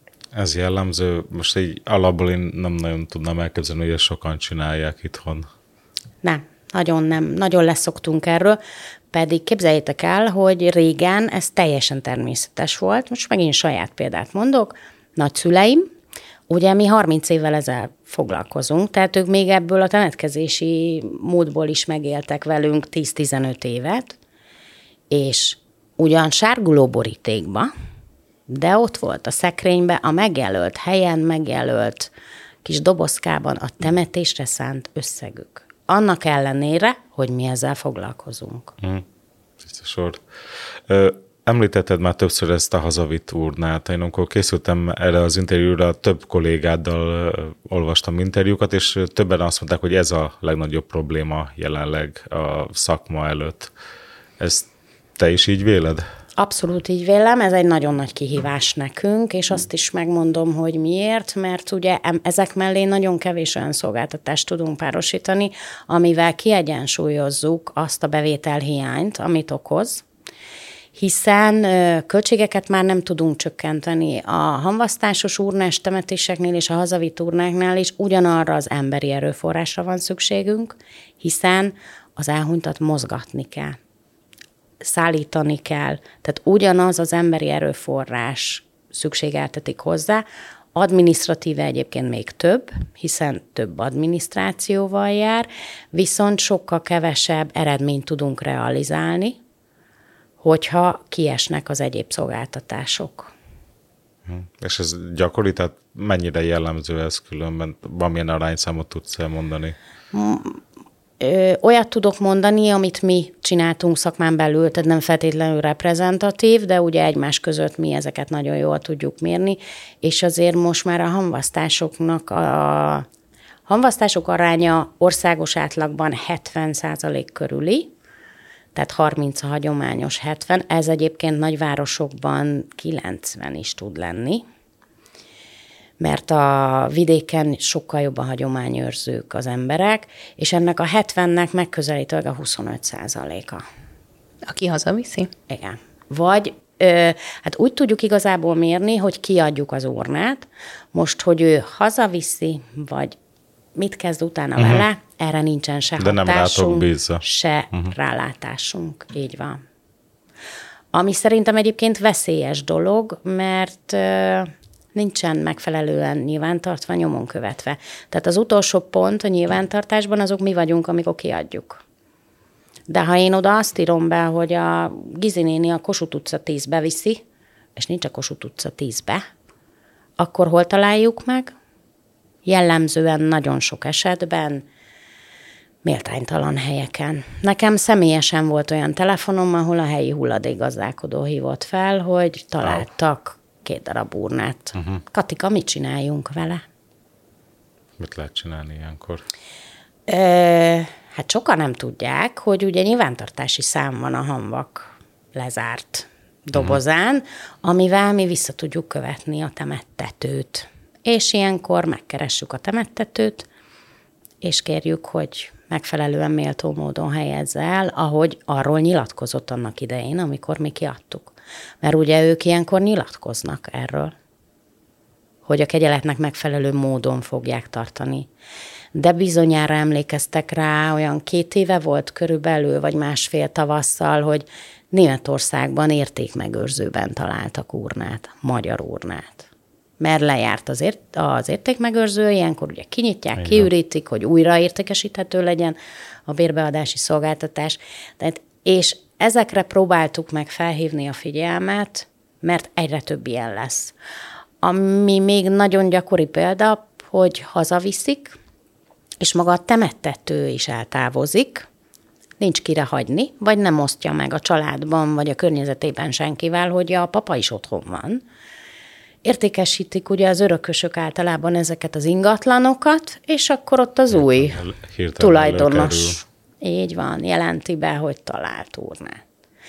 Ez jellemző. Most így alapból én nem nagyon tudnám elképzelni, hogy ezt sokan csinálják itthon. Nem, nagyon nem. Nagyon leszoktunk erről, pedig képzeljétek el, hogy régen ez teljesen természetes volt. Most megint saját példát mondok. Nagyszüleim, ugye mi harminc évvel ezzel foglalkozunk, tehát ők még ebből a temetkezési módból is megéltek velünk tíz-tizenöt évet, és ugyan sárguló borítékba, de ott volt a szekrényben, a megjelölt helyen, megjelölt kis dobozkában a temetésre szánt összegük. Annak ellenére, hogy mi ezzel foglalkozunk. Hmm. Ez a sor. Említetted már többször ezt a hazavitt urnát. Én amikor készültem erre az interjúra, több kollégáddal olvastam interjúkat, és többen azt mondták, hogy ez a legnagyobb probléma jelenleg a szakma előtt. Ezt te is így véled? Abszolút így vélem, ez egy nagyon nagy kihívás nekünk, és azt is megmondom, hogy miért, mert ugye ezek mellé nagyon kevés olyan szolgáltatást tudunk párosítani, amivel kiegyensúlyozzuk azt a bevételhiányt, amit okoz, hiszen költségeket már nem tudunk csökkenteni. A hamvasztásos urnás temetéseknél és a hazavitt urnáknál is ugyanarra az emberi erőforrásra van szükségünk, hiszen az elhunytat mozgatni kell, szállítani kell. Tehát ugyanaz az emberi erőforrás szükségeltetik hozzá, adminisztratíve egyébként még több, hiszen több adminisztrációval jár, viszont sokkal kevesebb eredményt tudunk realizálni, hogyha kiesnek az egyéb szolgáltatások. És ez gyakori, tehát mennyire jellemző ez különben? Valamilyen arányszámot tudsz elmondani? Ö, olyat tudok mondani, amit mi csináltunk szakmán belül, tehát nem feltétlenül reprezentatív, de ugye egymás között mi ezeket nagyon jól tudjuk mérni, és azért most már a hamvasztásoknak a hamvasztások aránya országos átlagban hetven százalék körüli, tehát harminc a hagyományos hetven, ez egyébként nagyvárosokban kilencven is tud lenni, mert a vidéken sokkal jobban hagyományőrzők az emberek, és ennek a hetvennek megközelítőleg a huszonöt százaléka. Aki hazaviszi? Igen. Vagy ö, hát úgy tudjuk igazából mérni, hogy kiadjuk az urnát, most, hogy ő hazaviszi, vagy mit kezd utána uh-huh. vele, erre nincsen se De hatásunk, nem se uh-huh. rálátásunk. Így van. Ami szerintem egyébként veszélyes dolog, mert ö, nincsen megfelelően nyilvántartva, nyomon követve. Tehát az utolsó pont a nyilvántartásban azok mi vagyunk, amikor kiadjuk. De ha én oda azt írom be, hogy a Gizi néni a Kossuth utca tízbe viszi, és nincs a Kossuth utca tízbe, akkor hol találjuk meg? Jellemzően nagyon sok esetben méltánytalan helyeken. Nekem személyesen volt olyan telefonom, ahol a helyi hulladékgazdálkodó hívott fel, hogy találtak két darab urnát. Uh-huh. Katika, mit csináljunk vele? Mit lehet csinálni ilyenkor? Ö, hát sokan nem tudják, hogy ugye nyilvántartási szám van a hamvak lezárt dobozán, uh-huh. amivel mi vissza tudjuk követni a temettetőt. És ilyenkor megkeressük a temettetőt, és kérjük, hogy megfelelően méltó módon helyezze el, ahogy arról nyilatkozott annak idején, amikor mi kiadtuk. Mert ugye ők ilyenkor nyilatkoznak erről, hogy a kegyeletnek megfelelő módon fogják tartani. De bizonyára emlékeztek rá, olyan két éve volt körülbelül, vagy másfél tavasszal, hogy Németországban értékmegőrzőben találtak urnát, magyar urnát. Mert lejárt az, ért, az értékmegőrző, ilyenkor ugye kinyitják, kiürítik, hogy újra értékesíthető legyen a bérbeadási szolgáltatás. Tehát, és ezekre próbáltuk meg felhívni a figyelmet, mert egyre több ilyen lesz. Ami még nagyon gyakori példa, hogy hazaviszik, és maga a temettető is eltávozik, nincs kire hagyni, vagy nem osztja meg a családban, vagy a környezetében senkivel, hogy a papa is otthon van. Értékesítik ugye az örökösök általában ezeket az ingatlanokat, és akkor ott az új Hirtelen tulajdonos, így van, jelenti be, hogy talált urnát.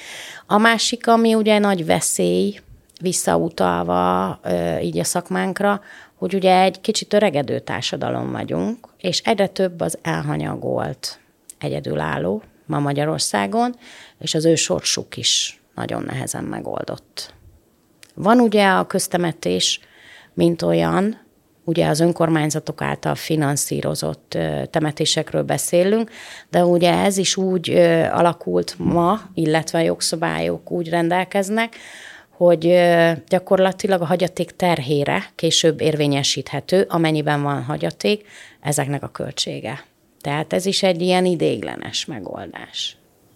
A másik, ami ugye nagy veszély, visszautalva így a szakmánkra, hogy ugye egy kicsit öregedő társadalom vagyunk, és egyre több az elhanyagolt egyedülálló ma Magyarországon, és az ő sorsuk is nagyon nehezen megoldott. Van ugye a köztemetés, mint olyan, ugye az önkormányzatok által finanszírozott temetésekről beszélünk, de ugye ez is úgy alakult ma, illetve a jogszabályok úgy rendelkeznek, hogy gyakorlatilag a hagyaték terhére később érvényesíthető, amennyiben van hagyaték, ezeknek a költsége. Tehát ez is egy ilyen ideiglenes megoldás.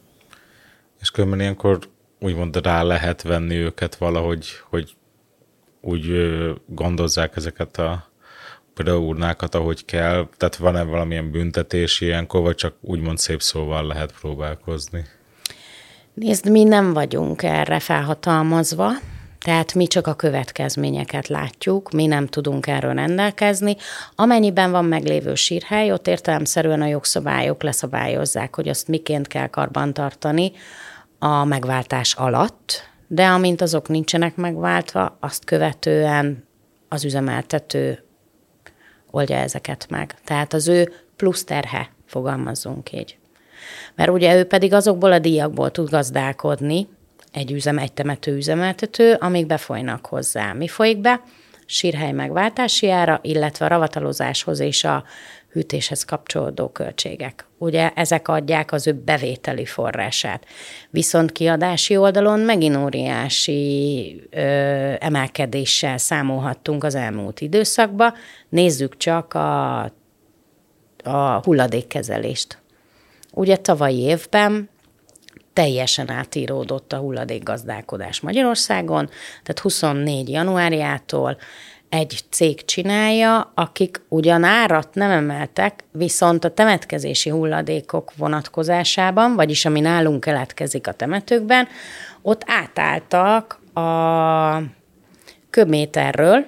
És különben ilyenkor úgymond rá lehet venni őket valahogy, hogy úgy gondozzák ezeket a például urnákat, ahogy kell. Tehát van-e valamilyen büntetés ilyenkor, vagy csak úgymond szép szóval lehet próbálkozni? Nézd, mi nem vagyunk erre felhatalmazva, tehát mi csak a következményeket látjuk, mi nem tudunk erről rendelkezni. Amennyiben van meglévő sírhely, ott értelemszerűen a jogszabályok leszabályozzák, hogy azt miként kell karbantartani a megváltás alatt, de amint azok nincsenek megváltva, azt követően az üzemeltető oldja ezeket meg. Tehát az ő plusz terhe, fogalmazzunk így. Mert ugye ő pedig azokból a díjakból tud gazdálkodni, egy üzem, egy temető üzemeltető, amíg befolynak hozzá. Mi folyik be? Sírhely megváltási ára, illetve a ravatalozáshoz és a hűtéshez kapcsolódó költségek. Ugye ezek adják az ő bevételi forrását. Viszont kiadási oldalon megint óriási ö, emelkedéssel számolhattunk az elmúlt időszakban. Nézzük csak a, a hulladékkezelést. Ugye tavalyi évben teljesen átíródott a hulladékgazdálkodás Magyarországon, tehát huszonnégy januárjától egy cég csinálja, akik ugyan árat nem emeltek, viszont a temetkezési hulladékok vonatkozásában, vagyis ami nálunk keletkezik a temetőkben, ott átálltak a köbméterről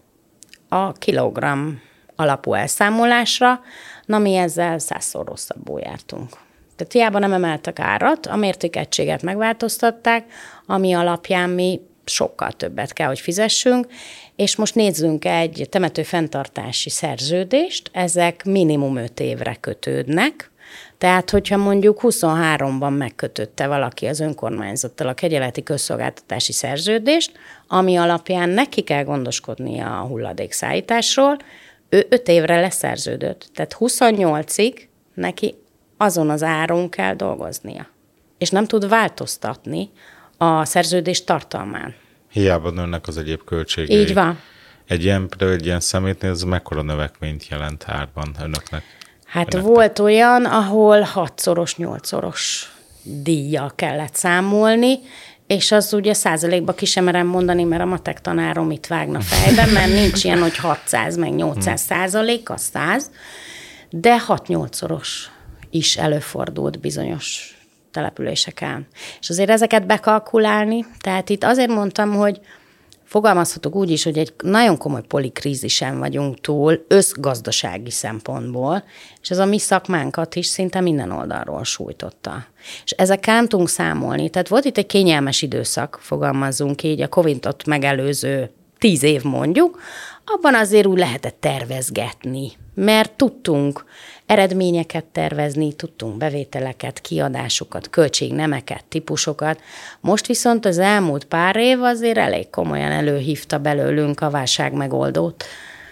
a kilogramm alapú elszámolásra, na mi ezzel százszor rosszabbul jártunk. Tehát hiába nem emeltek árat, a mértékegységet megváltoztatták, ami alapján mi sokkal többet kell, hogy fizessünk, és most nézzünk egy temető fenntartási szerződést, ezek minimum öt évre kötődnek, tehát hogyha mondjuk huszonháromban megkötötte valaki az önkormányzattal a kegyeleti közszolgáltatási szerződést, ami alapján neki kell gondoskodnia a hulladékszállításról, ő öt évre leszerződött, tehát huszonnyolcig neki azon az áron kell dolgoznia, és nem tud változtatni a szerződés tartalmán. Hiába nőnek az egyéb költségei. Így van. Egy ilyen, egy ilyen szemétnél ez mekkora növekményt jelent árban önöknek? Hát önöknek? Volt olyan, ahol hatszoros, nyolcszoros díjjal kellett számolni, és az ugye százalékba ki sem merem mondani, mert a matek tanárom itt vágna fejben, mert nincs ilyen, hogy hatszáz meg nyolcszáz százalék, az száz, de hat-nyolcszoros is előfordult bizonyos településeken. És azért ezeket bekalkulálni, tehát itt azért mondtam, hogy fogalmazhatok úgy is, hogy egy nagyon komoly polikrízisen vagyunk túl, összgazdasági szempontból, és ez a mi szakmánkat is szinte minden oldalról sújtotta. És ezekkel nem tudunk számolni. Tehát volt itt egy kényelmes időszak, fogalmazzunk így, a Covidot megelőző tíz év mondjuk, abban azért úgy lehetett tervezgetni, mert tudtunk eredményeket tervezni, tudtunk bevételeket, kiadásokat, költségnemeket, típusokat. Most viszont az elmúlt pár év azért elég komolyan előhívta belőlünk a válságmegoldót.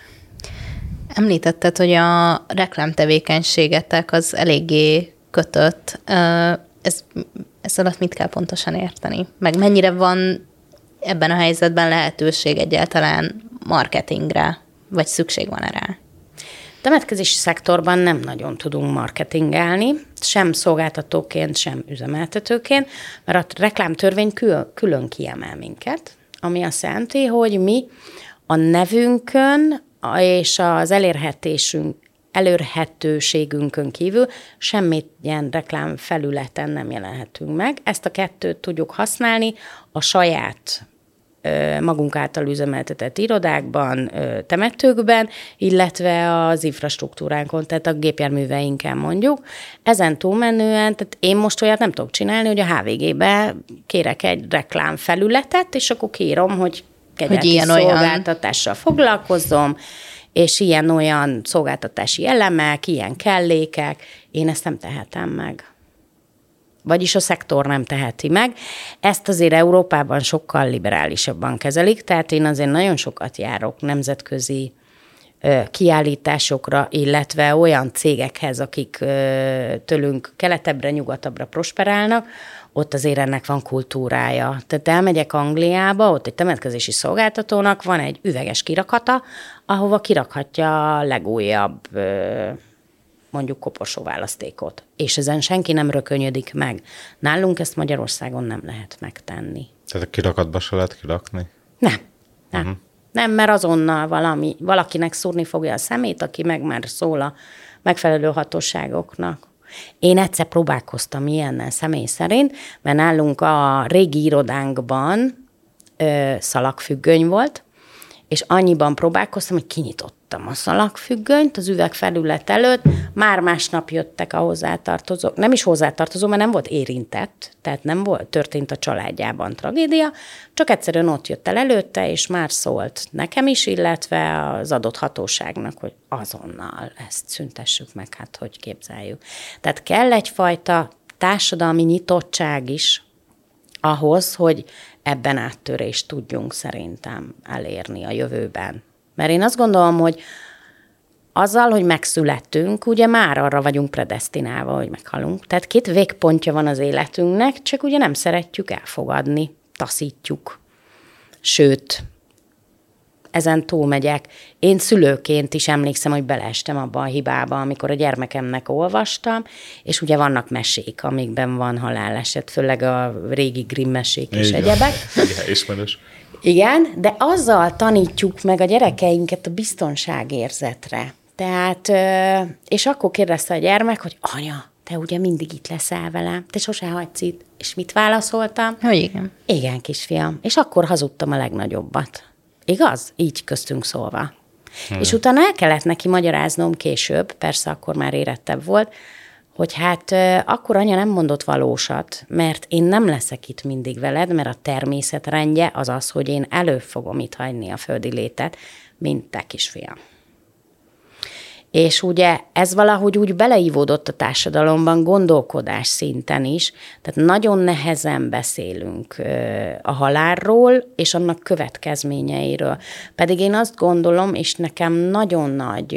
Említetted, hogy a reklámtevékenységetek az eléggé kötött. Ez, ez alatt mit kell pontosan érteni? Meg mennyire van ebben a helyzetben lehetőség egyáltalán marketingre, vagy szükség van erre? Temetkezési szektorban nem nagyon tudunk marketingelni, sem szolgáltatóként, sem üzemeltetőként, mert a reklámtörvény kül- külön kiemel minket, ami azt jelenti, hogy mi a nevünkön és az elérhetésünk, elérhetőségünkön kívül semmit ilyen reklámfelületen nem jelenhetünk meg. Ezt a kettőt tudjuk használni a saját magunk által üzemeltetett irodákban, temetőkben, illetve az infrastruktúránkon, tehát a gépjárműveinken mondjuk. Ezen túlmenően, tehát én most olyat nem tudok csinálni, hogy a há vé gé-be kérek egy reklámfelületet, és akkor kírom, hogy kegyeleti szolgáltatással foglalkozom, és ilyen-olyan szolgáltatási elemek, ilyen kellékek, én ezt nem tehetem meg. Vagyis a szektor nem teheti meg. Ezt azért Európában sokkal liberálisabban kezelik, tehát én azért nagyon sokat járok nemzetközi ö, kiállításokra, illetve olyan cégekhez, akik ö, tőlünk keletebbre, nyugatabbra prosperálnak, ott azért ennek van kultúrája. Tehát elmegyek Angliába, ott egy temetkezési szolgáltatónak van egy üveges kirakata, ahova kirakhatja a legújabb ö, mondjuk koporsóválasztékot. És ezen senki nem rökönyödik meg. Nálunk ezt Magyarországon nem lehet megtenni. Tehát a kirakatba se lehet kirakni? Nem. Nem. Uh-huh. Nem, mert azonnal valami, valakinek szúrni fogja a szemét, aki meg már szól a megfelelő hatóságoknak. Én egyszer próbálkoztam ilyennel személy szerint, mert nálunk a régi irodánkban ö, szalagfüggöny volt, és annyiban próbálkoztam, hogy kinyitottam a szalagfüggönyt az üvegfelület előtt, már másnap jöttek a hozzátartozók, nem is hozzátartozó, mert nem volt érintett, tehát nem volt, történt a családjában tragédia, csak egyszerűen ott jött el előtte, és már szólt nekem is, illetve az adott hatóságnak, hogy azonnal ezt szüntessük meg, hát hogy képzeljük. Tehát kell egyfajta társadalmi nyitottság is ahhoz, hogy ebben áttörést tudjunk szerintem elérni a jövőben. Mert én azt gondolom, hogy azzal, hogy megszülettünk, ugye már arra vagyunk predesztinálva, hogy meghalunk. Tehát két végpontja van az életünknek, csak ugye nem szeretjük elfogadni, taszítjuk. Sőt, ezen túlmegyek. Én szülőként is emlékszem, hogy beleestem abba a hibába, amikor a gyermekemnek olvastam, és ugye vannak mesék, amikben van haláleset, főleg a régi Grimm mesék és Igen. egyebek. Igen, ismerős. Igen, de azzal tanítjuk meg a gyerekeinket a biztonságérzetre. Tehát, és akkor kérdezte a gyermek, hogy anya, te ugye mindig itt leszel velem, te sose hagysz itt. És mit válaszoltam? Hogy igen. Igen, kisfiam. És akkor hazudtam a legnagyobbat. Igaz? Így köztünk szólva. Hmm. És utána el kellett neki magyaráznom később, persze akkor már érettebb volt, hogy hát akkor anya nem mondott valósat, mert én nem leszek itt mindig veled, mert a természet rendje az az, hogy én előbb fogom itt hagyni a földi létet, mint te, kisfiam. És ugye ez valahogy úgy beleívódott a társadalomban, gondolkodás szinten is, tehát nagyon nehezen beszélünk a halálról és annak következményeiről. Pedig én azt gondolom, és nekem nagyon nagy,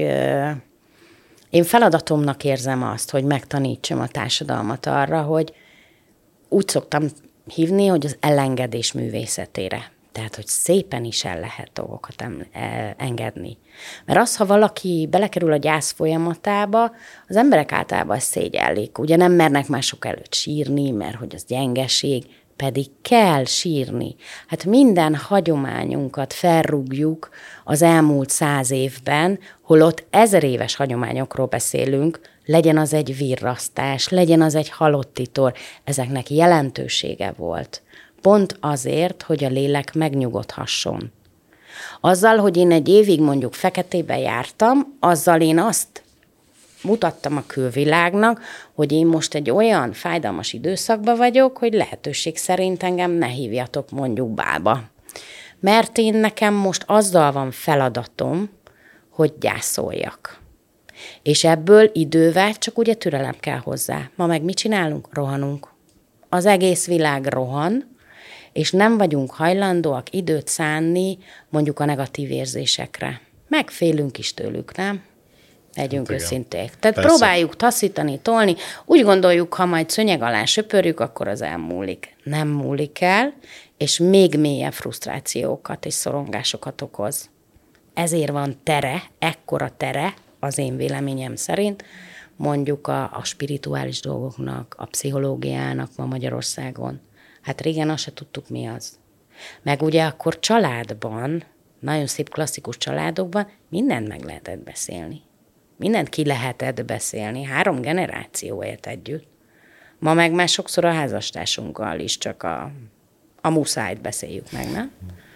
én feladatomnak érzem azt, hogy megtanítsam a társadalmat arra, hogy úgy szoktam hívni, hogy az elengedés művészetére. Tehát, hogy szépen is el lehet dolgokat engedni. Mert az, ha valaki belekerül a gyász folyamatába, az emberek általában ezt szégyellik. Ugye nem mernek mások előtt sírni, mert hogy az gyengeség, pedig kell sírni. Hát minden hagyományunkat felrúgjuk az elmúlt száz évben, holott ezer éves hagyományokról beszélünk, legyen az egy virrasztás, legyen az egy halottitor, ezeknek jelentősége volt. Pont azért, hogy a lélek megnyugodhasson. Azzal, hogy én egy évig mondjuk feketében jártam, azzal én azt mutattam a külvilágnak, hogy én most egy olyan fájdalmas időszakban vagyok, hogy lehetőség szerint engem ne hívjatok mondjuk bálba. Mert én nekem most azzal van feladatom, hogy gyászoljak. És ebből idővel csak ugye türelem kell hozzá. Ma meg mit csinálunk? Rohanunk. Az egész világ rohan, és nem vagyunk hajlandóak időt szánni mondjuk a negatív érzésekre. Megfélünk is tőlük, nem? Legyünk hát őszinték. Tehát persze. Próbáljuk taszítani, tolni. Úgy gondoljuk, ha majd szönyeg alá söpörjük, akkor az elmúlik. Nem múlik el, és még mélyebb frusztrációkat és szorongásokat okoz. Ezért van tere, ekkora tere, az én véleményem szerint, mondjuk a, a spirituális dolgoknak, a pszichológiának ma Magyarországon. Hát régen azt se tudtuk, mi az. Meg ugye akkor családban, nagyon szép klasszikus családokban mindent meg lehetett beszélni. Mindent ki lehetett beszélni. Három generáció élt együtt. Ma meg már sokszor a házastársunkkal is csak a, a muszájt beszéljük meg, nem?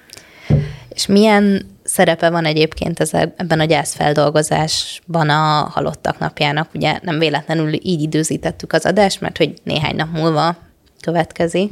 És milyen szerepe van egyébként ez, ebben a gyászfeldolgozásban a halottak napjának? Ugye nem véletlenül így időzítettük az adást, mert hogy néhány nap múlva következik.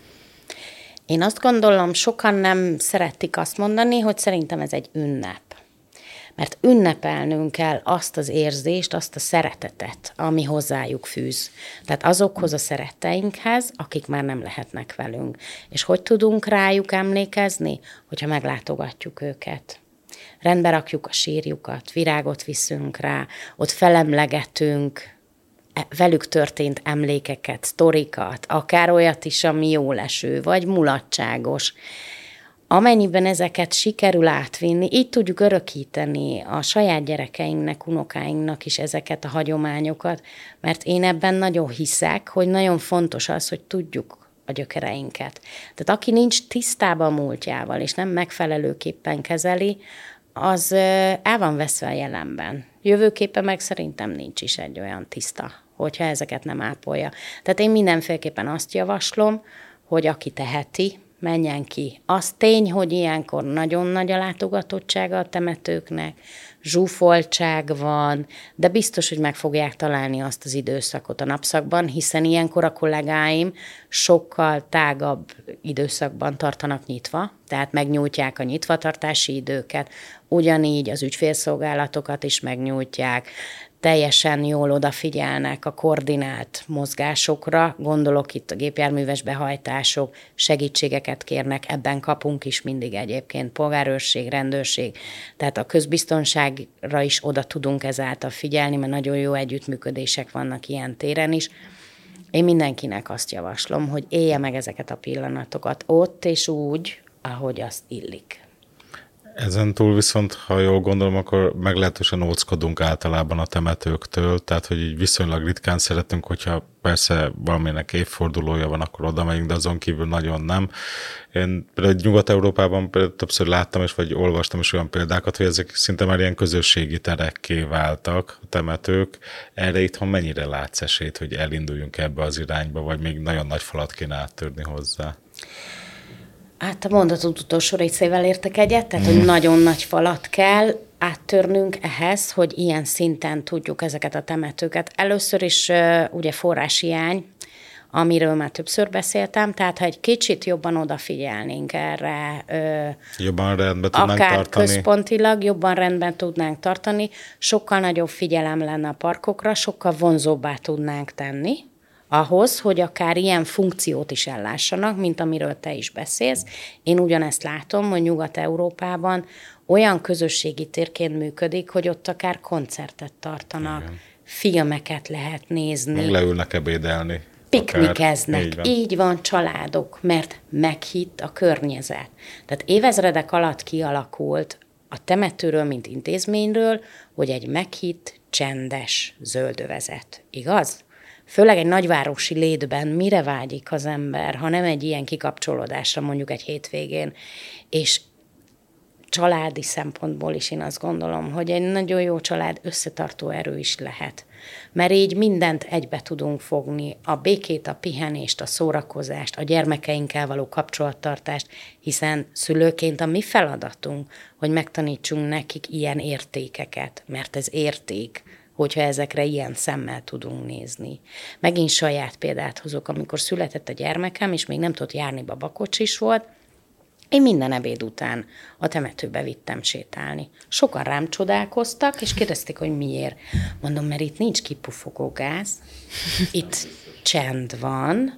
Én azt gondolom, sokan nem szeretik azt mondani, hogy szerintem ez egy ünnep. Mert ünnepelnünk kell azt az érzést, azt a szeretetet, ami hozzájuk fűz. Tehát azokhoz a szeretteinkhez, akik már nem lehetnek velünk. És hogy tudunk rájuk emlékezni? Hogyha meglátogatjuk őket. Rendbe rakjuk a sírjukat, virágot viszünk rá, ott felemlegetünk velük történt emlékeket, sztorikat, akár olyat is, ami jóleső, vagy mulatságos. Amennyiben ezeket sikerül átvinni, így tudjuk örökíteni a saját gyerekeinknek, unokáinknak is ezeket a hagyományokat, mert én ebben nagyon hiszek, hogy nagyon fontos az, hogy tudjuk a gyökereinket. Tehát aki nincs tisztában a múltjával, és nem megfelelőképpen kezeli, az el van veszve a jelenben. Jövőképpen meg szerintem nincs is egy olyan tiszta hogyha ezeket nem ápolja. Tehát én mindenféleképpen azt javaslom, hogy aki teheti, menjen ki. Az tény, hogy ilyenkor nagyon nagy a látogatottsága a temetőknek, zsúfoltság van, de biztos, hogy meg fogják találni azt az időszakot a napszakban, hiszen ilyenkor a kollégáim sokkal tágabb időszakban tartanak nyitva, tehát megnyújtják a nyitvatartási időket, ugyanígy az ügyfélszolgálatokat is megnyújtják, teljesen jól odafigyelnek a koordinált mozgásokra, gondolok itt a gépjárműves behajtások, segítségeket kérnek, ebben kapunk is mindig egyébként polgárőrség, rendőrség, tehát a közbiztonságra is oda tudunk ezáltal figyelni, mert nagyon jó együttműködések vannak ilyen téren is. Én mindenkinek azt javaslom, hogy élje meg ezeket a pillanatokat ott és úgy, ahogy azt illik. Ezen túl viszont, ha jól gondolom, akkor meglehetősen óckodunk általában a temetőktől, tehát hogy így viszonylag ritkán szeretünk, hogyha persze valaminek évfordulója van, akkor oda megyünk, de azon kívül nagyon nem. Én például Nyugat-Európában például többször láttam, és vagy olvastam is olyan példákat, hogy ezek szinte már ilyen közösségi terekké váltak a temetők. Erre itthon mennyire látsz esélyt, hogy elinduljunk ebbe az irányba, vagy még nagyon nagy falat kéne áttörni hozzá? Hát a mondatot utolsó részével értek egyet, tehát hogy nagyon nagy falat kell áttörnünk ehhez, hogy ilyen szinten tudjuk ezeket a temetőket. Először is ugye forráshiány, amiről már többször beszéltem, tehát ha egy kicsit jobban odafigyelnénk erre, jobban rendben tudnánk akár tartani. központilag jobban rendben tudnánk tartani, sokkal nagyobb figyelem lenne a parkokra, sokkal vonzóbbá tudnánk tenni, ahhoz, hogy akár ilyen funkciót is ellássanak, mint amiről te is beszélsz. Én ugyanezt látom, hogy Nyugat-Európában olyan közösségi térként működik, hogy ott akár koncertet tartanak, igen, filmeket lehet nézni. Meg leülnek ebédelni. Piknikeznek. Így van. Így van, családok, mert meghitt a környezet. Tehát évezredek alatt kialakult a temetőről, mint intézményről, hogy egy meghitt, csendes zöldövezet. Igaz? Főleg egy nagyvárosi létben mire vágyik az ember, ha nem egy ilyen kikapcsolódásra mondjuk egy hétvégén, és családi szempontból is én azt gondolom, hogy egy nagyon jó család összetartó erő is lehet. Mert így mindent egybe tudunk fogni, a békét, a pihenést, a szórakozást, a gyermekeinkkel való kapcsolattartást, hiszen szülőként a mi feladatunk, hogy megtanítsunk nekik ilyen értékeket, mert ez érték, hogyha ezekre ilyen szemmel tudunk nézni. Megint saját példát hozok, amikor született a gyermekem, és még nem tudott járni, babakocsis volt, én minden ebéd után a temetőbe vittem sétálni. Sokan rám csodálkoztak, és kérdezték, hogy miért. Mondom, mert itt nincs kipufogó gáz, itt csend van,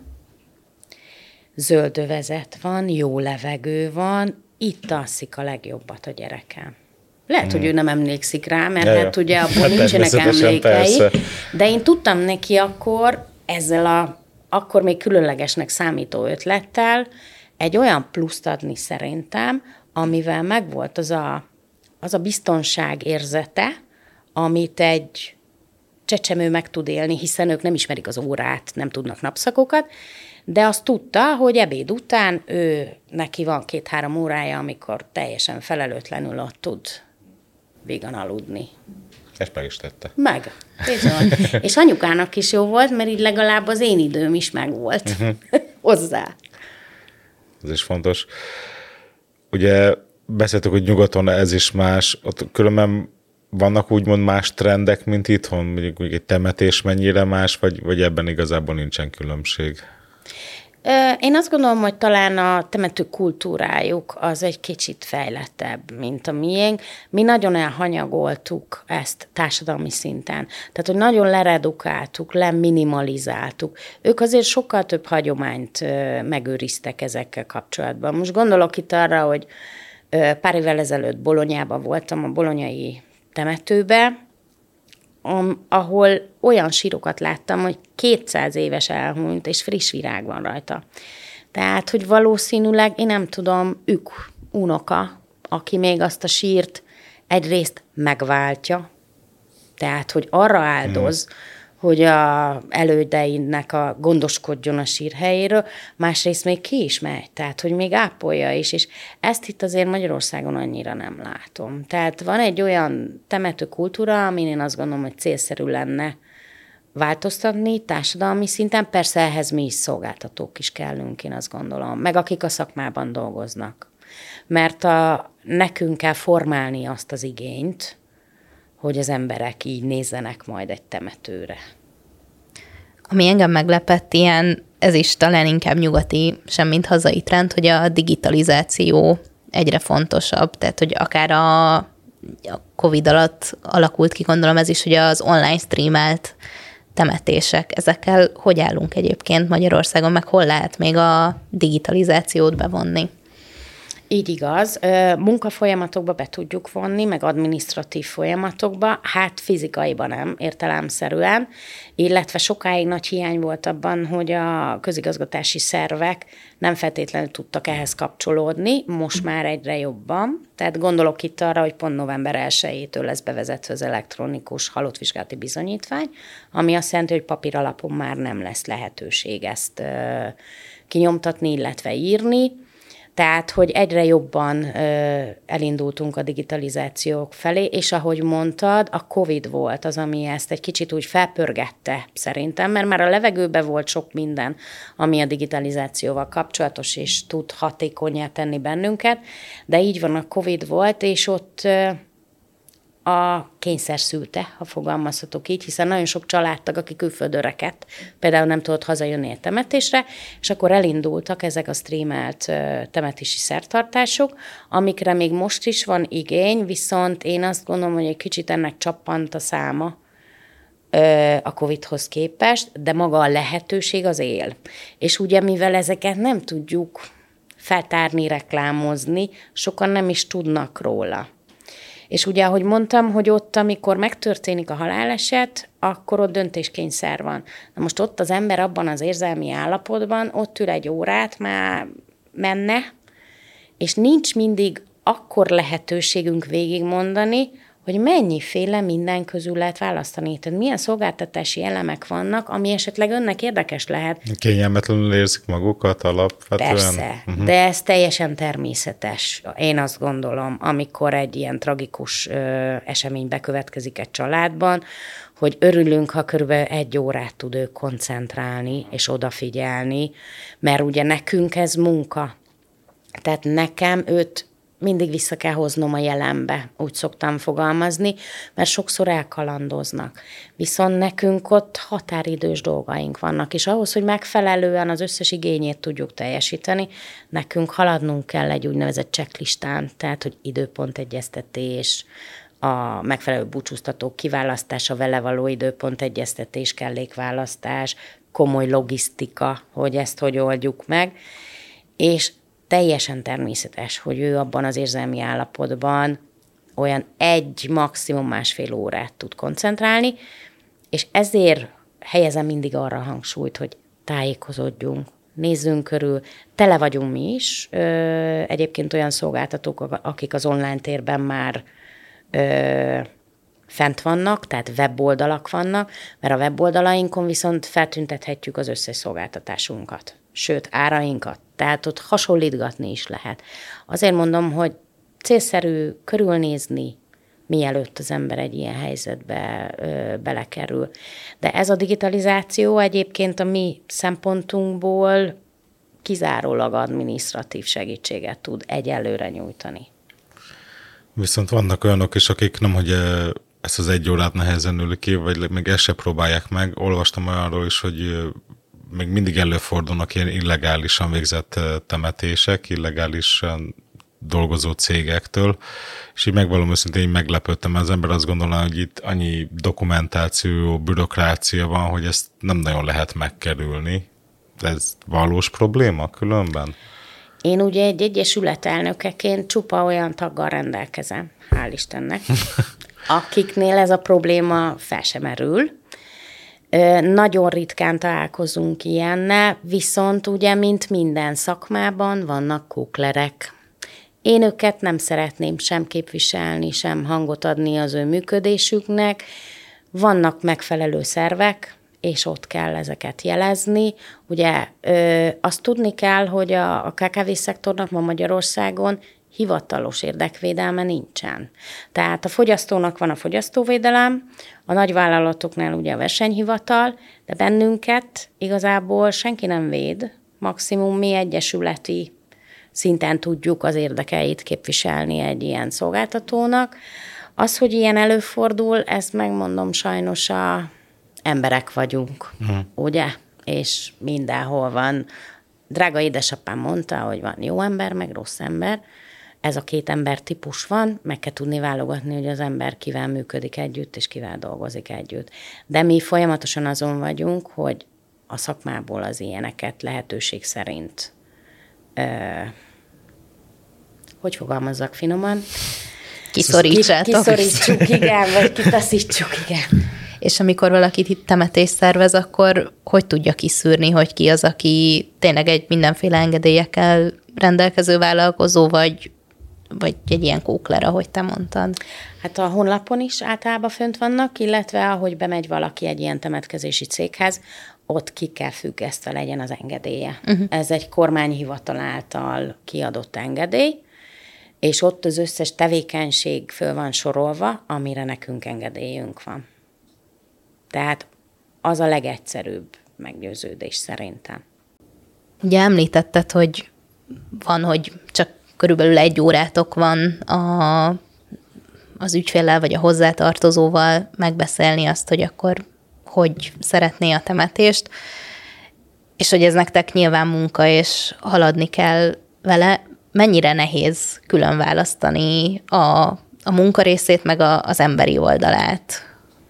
zöld övezet van, jó levegő van, itt alszik a legjobbat a gyerekem. Lehet, hmm. hogy ő nem emlékszik rá, mert ja, hát ugye abban hát nincsenek emlékei, persze. De én tudtam neki akkor ezzel a, akkor még különlegesnek számító ötlettel egy olyan pluszt adni szerintem, amivel megvolt az a, az a biztonság érzete, amit egy csecsemő meg tud élni, hiszen ők nem ismerik az órát, nem tudnak napszakokat, de azt tudta, hogy ebéd után ő, neki van két-három órája, amikor teljesen felelőtlenül ott tud végan aludni. Ezt meg is tette. Meg. Bizony. És anyukának is jó volt, mert így legalább az én időm is megvolt uh-huh. hozzá. Ez is fontos. Ugye beszéltük, hogy nyugaton ez is más, ott különben vannak úgymond más trendek, mint itthon? Mondjuk egy temetés mennyire más, vagy, vagy ebben igazából nincsen különbség? Én azt gondolom, hogy talán a temető kultúrájuk az egy kicsit fejlettebb, mint a miénk. Mi nagyon elhanyagoltuk ezt társadalmi szinten. Tehát, hogy nagyon leredukáltuk, leminimalizáltuk. Ők azért sokkal több hagyományt megőriztek ezekkel kapcsolatban. Most gondolok itt arra, hogy pár évvel ezelőtt Bolonyában voltam, a bolonyai temetőbe, ahol olyan sírokat láttam, hogy kétszáz éves elhunyt, és friss virág van rajta. Tehát, hogy valószínűleg, én nem tudom, ők unoka, aki még azt a sírt egyrészt megváltja, tehát, hogy arra áldoz, hmm. hogy a elődeinek a gondoskodjon a sírhelyéről, másrészt még ki is megy, tehát, hogy még ápolja is, és ezt itt azért Magyarországon annyira nem látom. Tehát van egy olyan temető kultúra, amin én azt gondolom, hogy célszerű lenne változtatni társadalmi szinten, persze ehhez mi is szolgáltatók is kellünk, én azt gondolom, meg akik a szakmában dolgoznak. Mert a, nekünk kell formálni azt az igényt, hogy az emberek így nézzenek majd egy temetőre. Ami engem meglepett, ilyen, ez is talán inkább nyugati, semmint hazai trend, hogy a digitalizáció egyre fontosabb, tehát hogy akár a, a Covid alatt alakult ki, gondolom ez is, hogy az online streamelt temetések, ezekkel hogy állunk egyébként Magyarországon, meg hol lehet még a digitalizációt bevonni? Így igaz. Munkafolyamatokba be tudjuk vonni, meg adminisztratív folyamatokba, hát fizikaiban nem, értelemszerűen, illetve sokáig nagy hiány volt abban, hogy a közigazgatási szervek nem feltétlenül tudtak ehhez kapcsolódni, most már egyre jobban. Tehát gondolok itt arra, hogy pont november elsejétől lesz bevezetve az elektronikus halottvizsgálati bizonyítvány, ami azt jelenti, hogy papír alapon már nem lesz lehetőség ezt kinyomtatni, illetve írni. Tehát, hogy egyre jobban ö, elindultunk a digitalizációk felé, és ahogy mondtad, a Covid volt az, ami ezt egy kicsit úgy felpörgette szerintem, mert már a levegőben volt sok minden, ami a digitalizációval kapcsolatos, és tud hatékonnyá tenni bennünket, de így van, a Covid volt, és ott ö, a kényszer szülte, ha fogalmazhatok így, hiszen nagyon sok családtag, aki külföldön rekedt, például nem tudott hazajönni egy temetésre, és akkor elindultak ezek a streamelt temetési szertartások, amikre még most is van igény, viszont én azt gondolom, hogy egy kicsit ennek csappant a száma a Covidhoz képest, de maga a lehetőség az él. És ugye, mivel ezeket nem tudjuk feltárni, reklámozni, sokan nem is tudnak róla. És ugye, ahogy mondtam, hogy ott, amikor megtörténik a haláleset, akkor ott döntéskényszer van. Na most ott az ember abban az érzelmi állapotban, ott ül egy órát, már menne, és nincs mindig akkor lehetőségünk végigmondani, hogy mennyiféle minden közül lehet választani. Tehát milyen szolgáltatási elemek vannak, ami esetleg önnek érdekes lehet. Kényelmetlenül érzik magukat alapvetően? Persze, uh-huh. de ez teljesen természetes. Én azt gondolom, amikor egy ilyen tragikus ö, esemény bekövetkezik egy családban, hogy örülünk, ha körülbelül egy órát tud ő koncentrálni és odafigyelni, mert ugye nekünk ez munka. Tehát nekem őt mindig vissza kell hoznom a jelenbe, úgy szoktam fogalmazni, mert sokszor elkalandoznak. Viszont nekünk ott határidős dolgaink vannak, és ahhoz, hogy megfelelően az összes igényét tudjuk teljesíteni, nekünk haladnunk kell egy úgynevezett checklistán, tehát, hogy időpontegyeztetés, a megfelelő búcsúztatók kiválasztása, vele való időpontegyeztetés, kellékválasztás, komoly logisztika, hogy ezt hogy oldjuk meg, és teljesen természetes, hogy ő abban az érzelmi állapotban olyan egy, maximum másfél órát tud koncentrálni, és ezért helyezem mindig arra a hangsúlyt, hogy tájékozódjunk, nézzünk körül, tele vagyunk mi is, ö, egyébként olyan szolgáltatók, akik az online térben már ö, fent vannak, tehát weboldalak vannak, mert a weboldalainkon viszont feltüntethetjük az összes szolgáltatásunkat, sőt árainkat, tehát ott hasonlítgatni is lehet. Azért mondom, hogy célszerű körülnézni, mielőtt az ember egy ilyen helyzetbe ö, belekerül. De ez a digitalizáció egyébként a mi szempontunkból kizárólag adminisztratív segítséget tud egyelőre nyújtani. Viszont vannak olyanok is, akik nem, hogy ezt az egy órát nehezen ülik ki, vagy még ezt se próbálják meg. Olvastam olyanról is, hogy még mindig előfordulnak ilyen illegálisan végzett temetések, illegálisan dolgozó cégektől, és így megvalom őszintén, így meglepődtem, mert az ember azt gondolná, hogy itt annyi dokumentáció, bürokrácia van, hogy ezt nem nagyon lehet megkerülni. Ez valós probléma különben? Én ugye egy egyesület elnökeként csupa olyan taggal rendelkezem, hál' Istennek, akiknél ez a probléma fel sem merül. Nagyon ritkán találkozunk ilyennel, viszont ugye, mint minden szakmában, vannak kóklerek. Én őket nem szeretném sem képviselni, sem hangot adni az ő működésüknek. Vannak megfelelő szervek, és ott kell ezeket jelezni. Ugye ö, azt tudni kell, hogy a, a ká ká vé szektornak ma Magyarországon hivatalos érdekvédelme nincsen. Tehát a fogyasztónak van a fogyasztóvédelem, a nagyvállalatoknál ugye a versenyhivatal, de bennünket igazából senki nem véd, maximum mi egyesületi szinten tudjuk az érdekeit képviselni egy ilyen szolgáltatónak. Az, hogy ilyen előfordul, ezt megmondom, sajnos a emberek vagyunk, uh-huh. ugye? És mindenhol van. Drága édesapám mondta, hogy van jó ember, meg rossz ember. Ez a két ember típus van, meg kell tudni válogatni, hogy az ember kivel működik együtt, és kivel dolgozik együtt. De mi folyamatosan azon vagyunk, hogy a szakmából az ilyeneket lehetőség szerint, ö, hogy fogalmazzak finoman, Kiszorítsátok. Kiszorítsuk, igen, vagy kitaszítsuk, igen. És amikor valaki itt temetést szervez, akkor hogy tudja kiszűrni, hogy ki az, aki tényleg egy mindenféle engedélyekkel rendelkező vállalkozó, vagy, vagy egy ilyen kókler, ahogy te mondtad? Hát a honlapon is általában fönt vannak, illetve ahogy bemegy valaki egy ilyen temetkezési céghez, ott ki kell függesztve legyen az engedélye. Uh-huh. Ez egy kormányhivatal által kiadott engedély, és ott az összes tevékenység föl van sorolva, amire nekünk engedélyünk van. Tehát az a legegyszerűbb meggyőződés szerintem. Ugye említetted, hogy van, hogy csak körülbelül egy órátok van a, az ügyféllel vagy a hozzátartozóval megbeszélni azt, hogy akkor hogy szeretné a temetést, és hogy ez nektek nyilván munka, és haladni kell vele. Mennyire nehéz külön választani a, a munka részét, meg a, az emberi oldalát?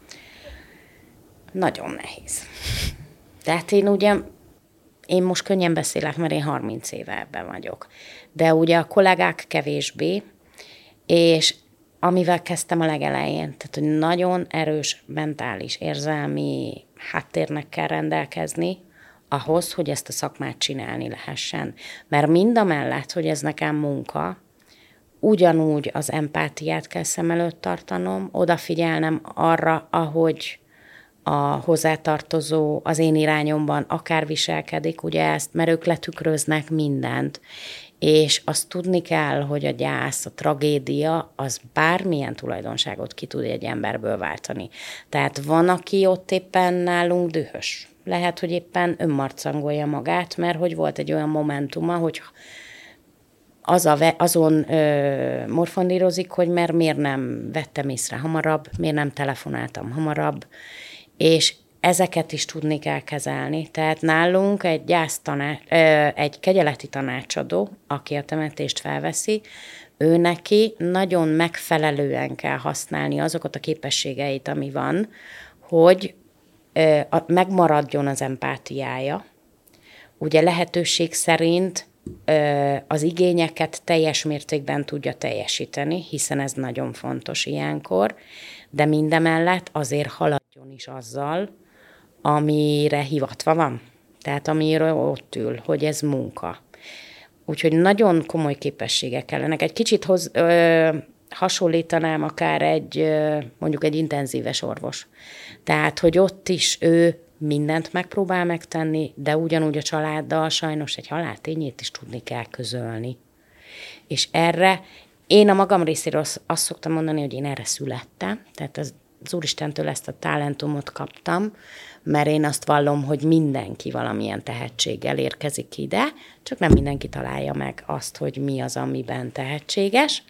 Nagyon nehéz. Tehát én ugye, én most könnyen beszélek, mert én harminc éve ebben vagyok. De ugye a kollégák kevésbé, és amivel kezdtem a legelején, tehát hogy nagyon erős mentális, érzelmi háttérnek kell rendelkezni, ahhoz, hogy ezt a szakmát csinálni lehessen. Mert mindamellett, hogy ez nekem munka, ugyanúgy az empátiát kell szem előtt tartanom, odafigyelnem arra, ahogy a hozzátartozó az én irányomban akár viselkedik, ugye ezt, mert ők letükröznek mindent, és azt tudni kell, hogy a gyász, a tragédia, az bármilyen tulajdonságot ki tud egy emberből váltani. Tehát van, aki ott éppen nálunk dühös. Lehet, hogy éppen önmarcangolja magát, mert hogy volt egy olyan momentuma, hogy az a, azon ö, morfondírozik, hogy mert miért nem vettem észre hamarabb, miért nem telefonáltam hamarabb, és ezeket is tudni kell kezelni. Tehát nálunk egy gyásztanács, ö, egy kegyeleti tanácsadó, aki a temetést felveszi, ő neki nagyon megfelelően kell használni azokat a képességeit, ami van, hogy ö, a, megmaradjon az empátiája. Ugye lehetőség szerint ö, az igényeket teljes mértékben tudja teljesíteni, hiszen ez nagyon fontos ilyenkor, de mindemellett azért haladjon is azzal, amire hivatva van. Tehát amiről ott ül, hogy ez munka. Úgyhogy nagyon komoly képességek kellenek. Egy kicsit hoz, ö, hasonlítanám akár egy, ö, mondjuk egy intenzíves orvos. Tehát, hogy ott is ő mindent megpróbál megtenni, de ugyanúgy a családdal sajnos egy haláltényét is tudni kell közölni. És erre én a magam részéről azt szoktam mondani, hogy én erre születtem, tehát az, az Úristentől ezt a talentumot kaptam, mert én azt vallom, hogy mindenki valamilyen tehetséggel érkezik ide, csak nem mindenki találja meg azt, hogy mi az, amiben tehetséges.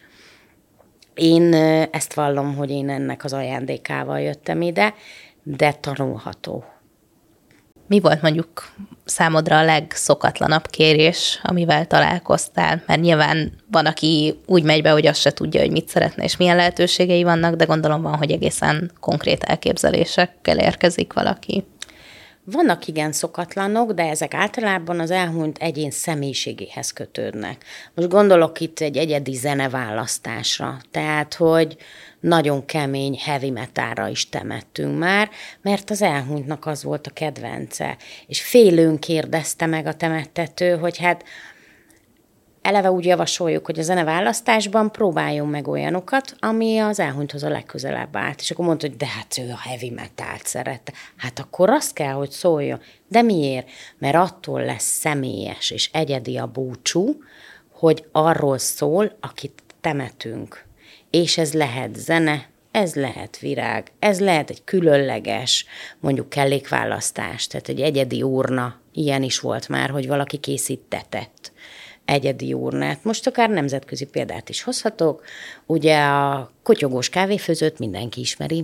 Én ezt vallom, hogy én ennek az ajándékával jöttem ide, de tanulható. Mi volt mondjuk számodra a legszokatlanabb kérés, amivel találkoztál? Mert nyilván van, aki úgy megy be, hogy azt se tudja, hogy mit szeretne, és milyen lehetőségei vannak, de gondolom van, hogy egészen konkrét elképzelésekkel érkezik valaki. Vannak igen szokatlanok, de ezek általában az elhunyt egyén személyiségéhez kötődnek. Most gondolok itt egy egyedi zeneválasztásra, tehát, hogy nagyon kemény heavy metalra is temettünk már, mert az elhunytnak az volt a kedvence. És félőn kérdezte meg a temettető, hogy hát eleve úgy javasoljuk, hogy a zeneválasztásban próbáljunk meg olyanokat, ami az elhunythoz a legközelebb állt. És akkor mondta, hogy de hát ő a heavy metalt szerette. Hát akkor azt kell, hogy szóljon. De miért? Mert attól lesz személyes és egyedi a búcsú, hogy arról szól, akit temetünk. És ez lehet zene, ez lehet virág, ez lehet egy különleges, mondjuk kellékválasztás, tehát egy egyedi urna, ilyen is volt már, hogy valaki készítetett egyedi urnát. Most akár nemzetközi példát is hozhatok. Ugye a kotyogós kávéfőzőt mindenki ismeri.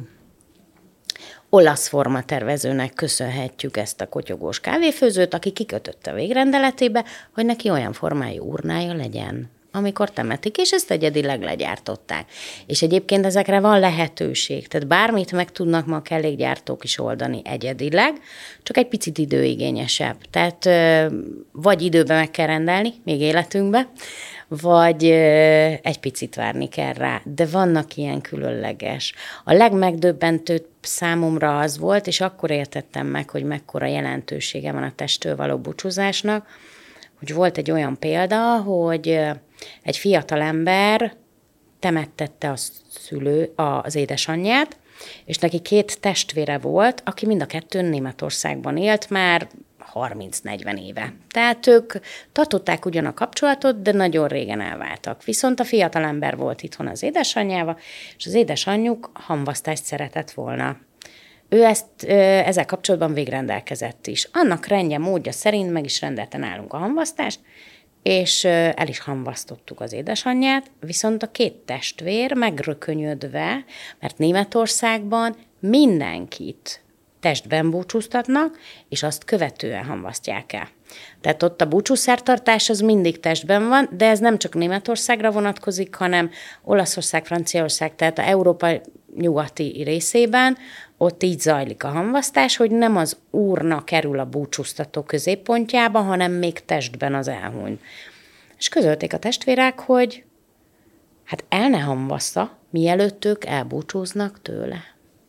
Olasz formatervezőnek köszönhetjük ezt a kotyogós kávéfőzőt, aki kikötötte a végrendeletébe, hogy neki olyan formájú urnája legyen, amikor temetik, és ezt egyedileg legyártották. És egyébként ezekre van lehetőség, tehát bármit meg tudnak ma a kellékgyártók is oldani egyedileg, csak egy picit időigényesebb. Tehát vagy időben meg kell rendelni, még életünkbe, vagy egy picit várni kell rá. De vannak ilyen különleges. A legmegdöbbentőbb számomra az volt, és akkor értettem meg, hogy mekkora jelentősége van a testtől való búcsúzásnak, hogy volt egy olyan példa, hogy egy fiatal ember temettette a szülő, az édesanyját, és neki két testvére volt, aki mind a kettőn Németországban élt már harminc-negyven éve. Tehát ők tartották ugyan a kapcsolatot, de nagyon régen elváltak. Viszont a fiatal ember volt itthon az édesanyjával, és az édesanyjuk hamvasztást szeretett volna. Ő ezt ezzel kapcsolatban végrendelkezett is. Annak rendje, módja szerint meg is rendelte nálunk a hamvasztást, és el is hamvasztottuk az édesanyját, viszont a két testvér megrökönyödve, mert Németországban mindenkit testben búcsúztatnak, és azt követően hamvasztják el. Tehát ott a búcsúszertartás az mindig testben van, de ez nem csak Németországra vonatkozik, hanem Olaszország, Franciaország, tehát a Európa nyugati részében ott így zajlik a hamvasztás, hogy nem az úrna kerül a búcsúztató középpontjába, hanem még testben az elhuny. És közölték a testvérek, hogy hát el ne hamvassza, mielőtt ők elbúcsúznak tőle.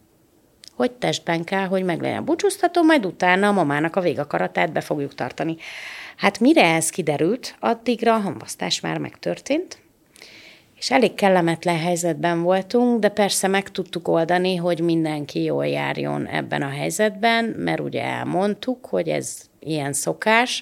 Hogy testben kell, hogy meg legyen a búcsúztató, majd utána a mamának a végakaratát be fogjuk tartani. Hát mire ez kiderült, addigra a hamvasztás már megtörtént, és elég kellemetlen helyzetben voltunk, de persze meg tudtuk oldani, hogy mindenki jól járjon ebben a helyzetben, mert ugye elmondtuk, hogy ez ilyen szokás.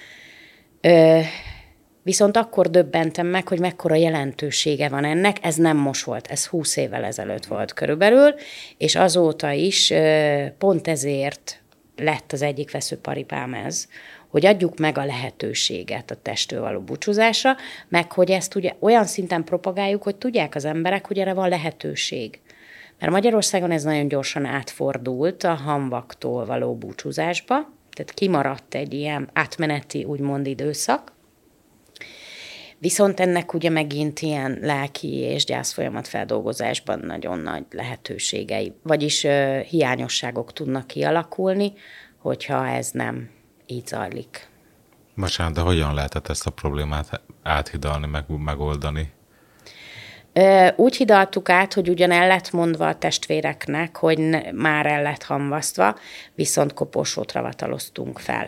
Ö, viszont akkor döbbentem meg, hogy mekkora jelentősége van ennek. Ez nem most volt, ez húsz évvel ezelőtt volt körülbelül, és azóta is ö, pont ezért lett az egyik veszőparipám ez, hogy adjuk meg a lehetőséget a testtől való búcsúzásra, meg hogy ezt ugye olyan szinten propagáljuk, hogy tudják az emberek, hogy erre van lehetőség. Mert Magyarországon ez nagyon gyorsan átfordult a hamvaktól való búcsúzásba, tehát kimaradt egy ilyen átmeneti, úgymond időszak. Viszont ennek ugye megint ilyen lelki és gyászfolyamat feldolgozásban nagyon nagy lehetőségei, vagyis uh, hiányosságok tudnak kialakulni, hogyha ez nem így zajlik. Bocsánat, de hogyan lehetett ezt a problémát áthidalni, meg, megoldani? Úgy hidaltuk át, hogy ugyan el lett mondva a testvéreknek, hogy ne, már el lett hamvasztva, viszont koporsót ravataloztunk fel.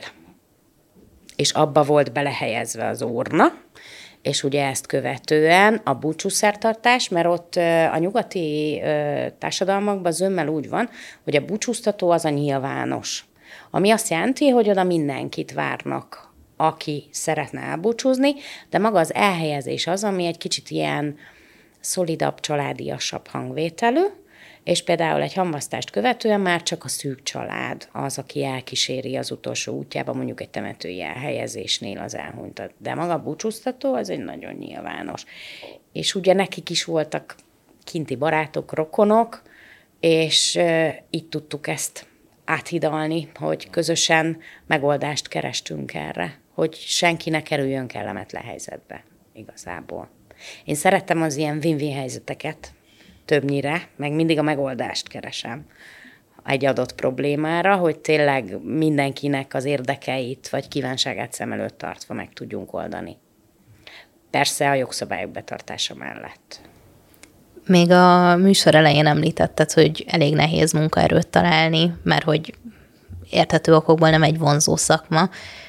És abba volt belehelyezve az urna, és ugye ezt követően a búcsúszertartás, mert ott a nyugati társadalmakban zömmel úgy van, hogy a búcsúztató az a nyilvános. Ami azt jelenti, hogy oda mindenkit várnak, aki szeretne elbúcsúzni, de maga az elhelyezés az, ami egy kicsit ilyen szolidabb, családiasabb hangvételű, és például egy hamvasztást követően már csak a szűk család az, aki elkíséri az utolsó útjába, mondjuk egy temetői elhelyezésnél az elhunytat. De maga a búcsúztató az egy nagyon nyilvános. És ugye nekik is voltak kinti barátok, rokonok, és uh, így tudtuk ezt áthidalni, hogy közösen megoldást kerestünk erre, hogy senki ne kerüljön kellemetlen helyzetbe igazából. Én szerettem az ilyen win-win helyzeteket többnyire, meg mindig a megoldást keresem egy adott problémára, hogy tényleg mindenkinek az érdekeit vagy kívánságát szem előtt tartva meg tudjunk oldani. Persze a jogszabályok betartása mellett. Még a műsor elején említetted, hogy elég nehéz munkaerőt találni, mert hogy érthető okokból nem egy vonzó szakma.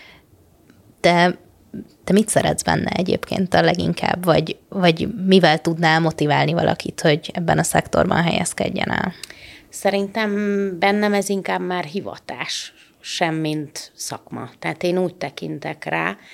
De te mit szeretsz benne egyébként a leginkább, vagy, vagy mivel tudnál motiválni valakit, hogy ebben a szektorban helyezkedjen el? Szerintem bennem ez inkább már hivatás, sem mint szakma. Tehát én úgy tekintek rá,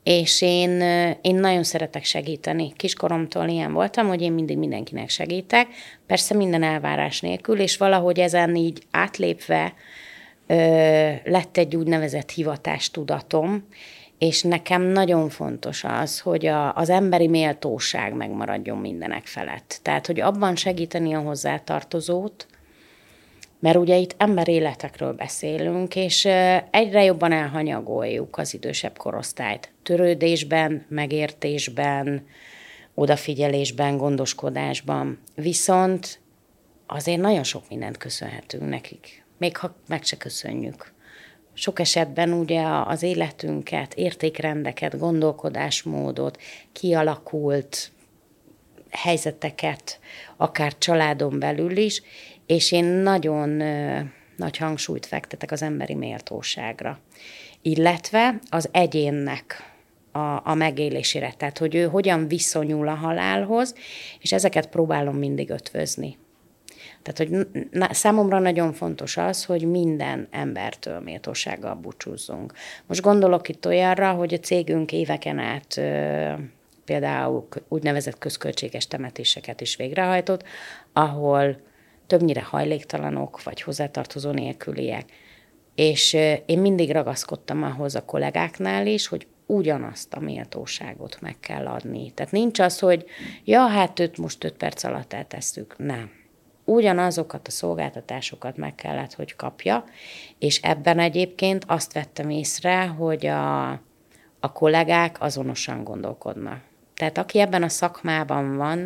és én, én nagyon szeretek segíteni. Kiskoromtól ilyen voltam, hogy én mindig mindenkinek segítek, persze minden elvárás nélkül, és valahogy ezen így átlépve ö, lett egy úgynevezett hivatástudatom, és nekem nagyon fontos az, hogy a, az emberi méltóság megmaradjon mindenek felett. Tehát, hogy abban segíteni a hozzátartozót, mert ugye itt emberéletekről beszélünk, és egyre jobban elhanyagoljuk az idősebb korosztályt. Törődésben, megértésben, odafigyelésben, gondoskodásban. Viszont azért nagyon sok mindent köszönhetünk nekik, még ha meg se köszönjük. Sok esetben ugye az életünket, értékrendeket, gondolkodásmódot, kialakult helyzeteket, akár családon belül is, és én nagyon ö, nagy hangsúlyt fektetek az emberi méltóságra, illetve az egyénnek a, a megélésére, tehát hogy ő hogyan viszonyul a halálhoz, és ezeket próbálom mindig ötvözni. Tehát, hogy na, számomra nagyon fontos az, hogy minden embertől méltósággal búcsúzzunk. Most gondolok itt olyanra, hogy a cégünk éveken át ö, például úgynevezett közköltséges temetéseket is végrehajtott, ahol többnyire hajléktalanok, vagy hozzátartozó nélküliek. És én mindig ragaszkodtam ahhoz a kollégáknál is, hogy ugyanazt a méltóságot meg kell adni. Tehát nincs az, hogy ja, hát őt most öt perc alatt eltesszük. Nem. Ugyanazokat a szolgáltatásokat meg kellett, hogy kapja, és ebben egyébként azt vettem észre, hogy a, a kollégák azonosan gondolkodnak. Tehát aki ebben a szakmában van,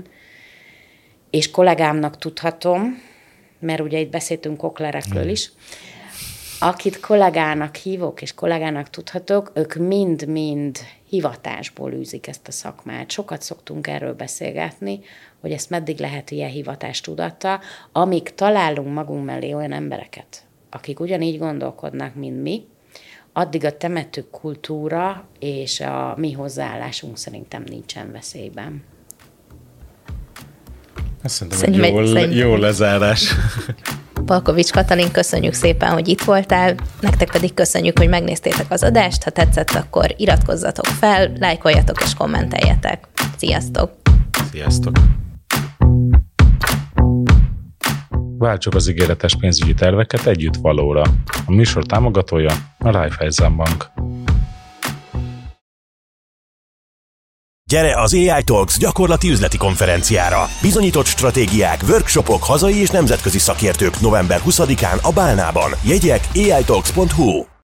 és kollégámnak tudhatom, mert ugye itt beszéltünk koklerekről is, akit kollégának hívok, és kollégának tudhatok, ők mind-mind hivatásból űzik ezt a szakmát. Sokat szoktunk erről beszélgetni, hogy ezt meddig lehet ilyen hivatástudattal, amíg találunk magunk mellé olyan embereket, akik ugyanígy gondolkodnak, mint mi, addig a temető kultúra és a mi hozzáállásunk szerintem nincsen veszélyben. Szerintem, szerintem egy jó, szerintem. jó lezárás. Palkovics Katalin, köszönjük szépen, hogy itt voltál, nektek pedig köszönjük, hogy megnéztétek az adást, ha tetszett, akkor iratkozzatok fel, lájkoljatok és kommenteljetek. Sziasztok! Sziasztok! Váltsuk az ígéretes pénzügyi terveket együtt valóra. A műsor támogatója a Raiffeisen Bank. Gyere az á i Talks gyakorlati üzleti konferenciára. Bizonyított stratégiák, workshopok, hazai és nemzetközi szakértők november huszadikán a Bálnában. Jegyek á i talks pont hu.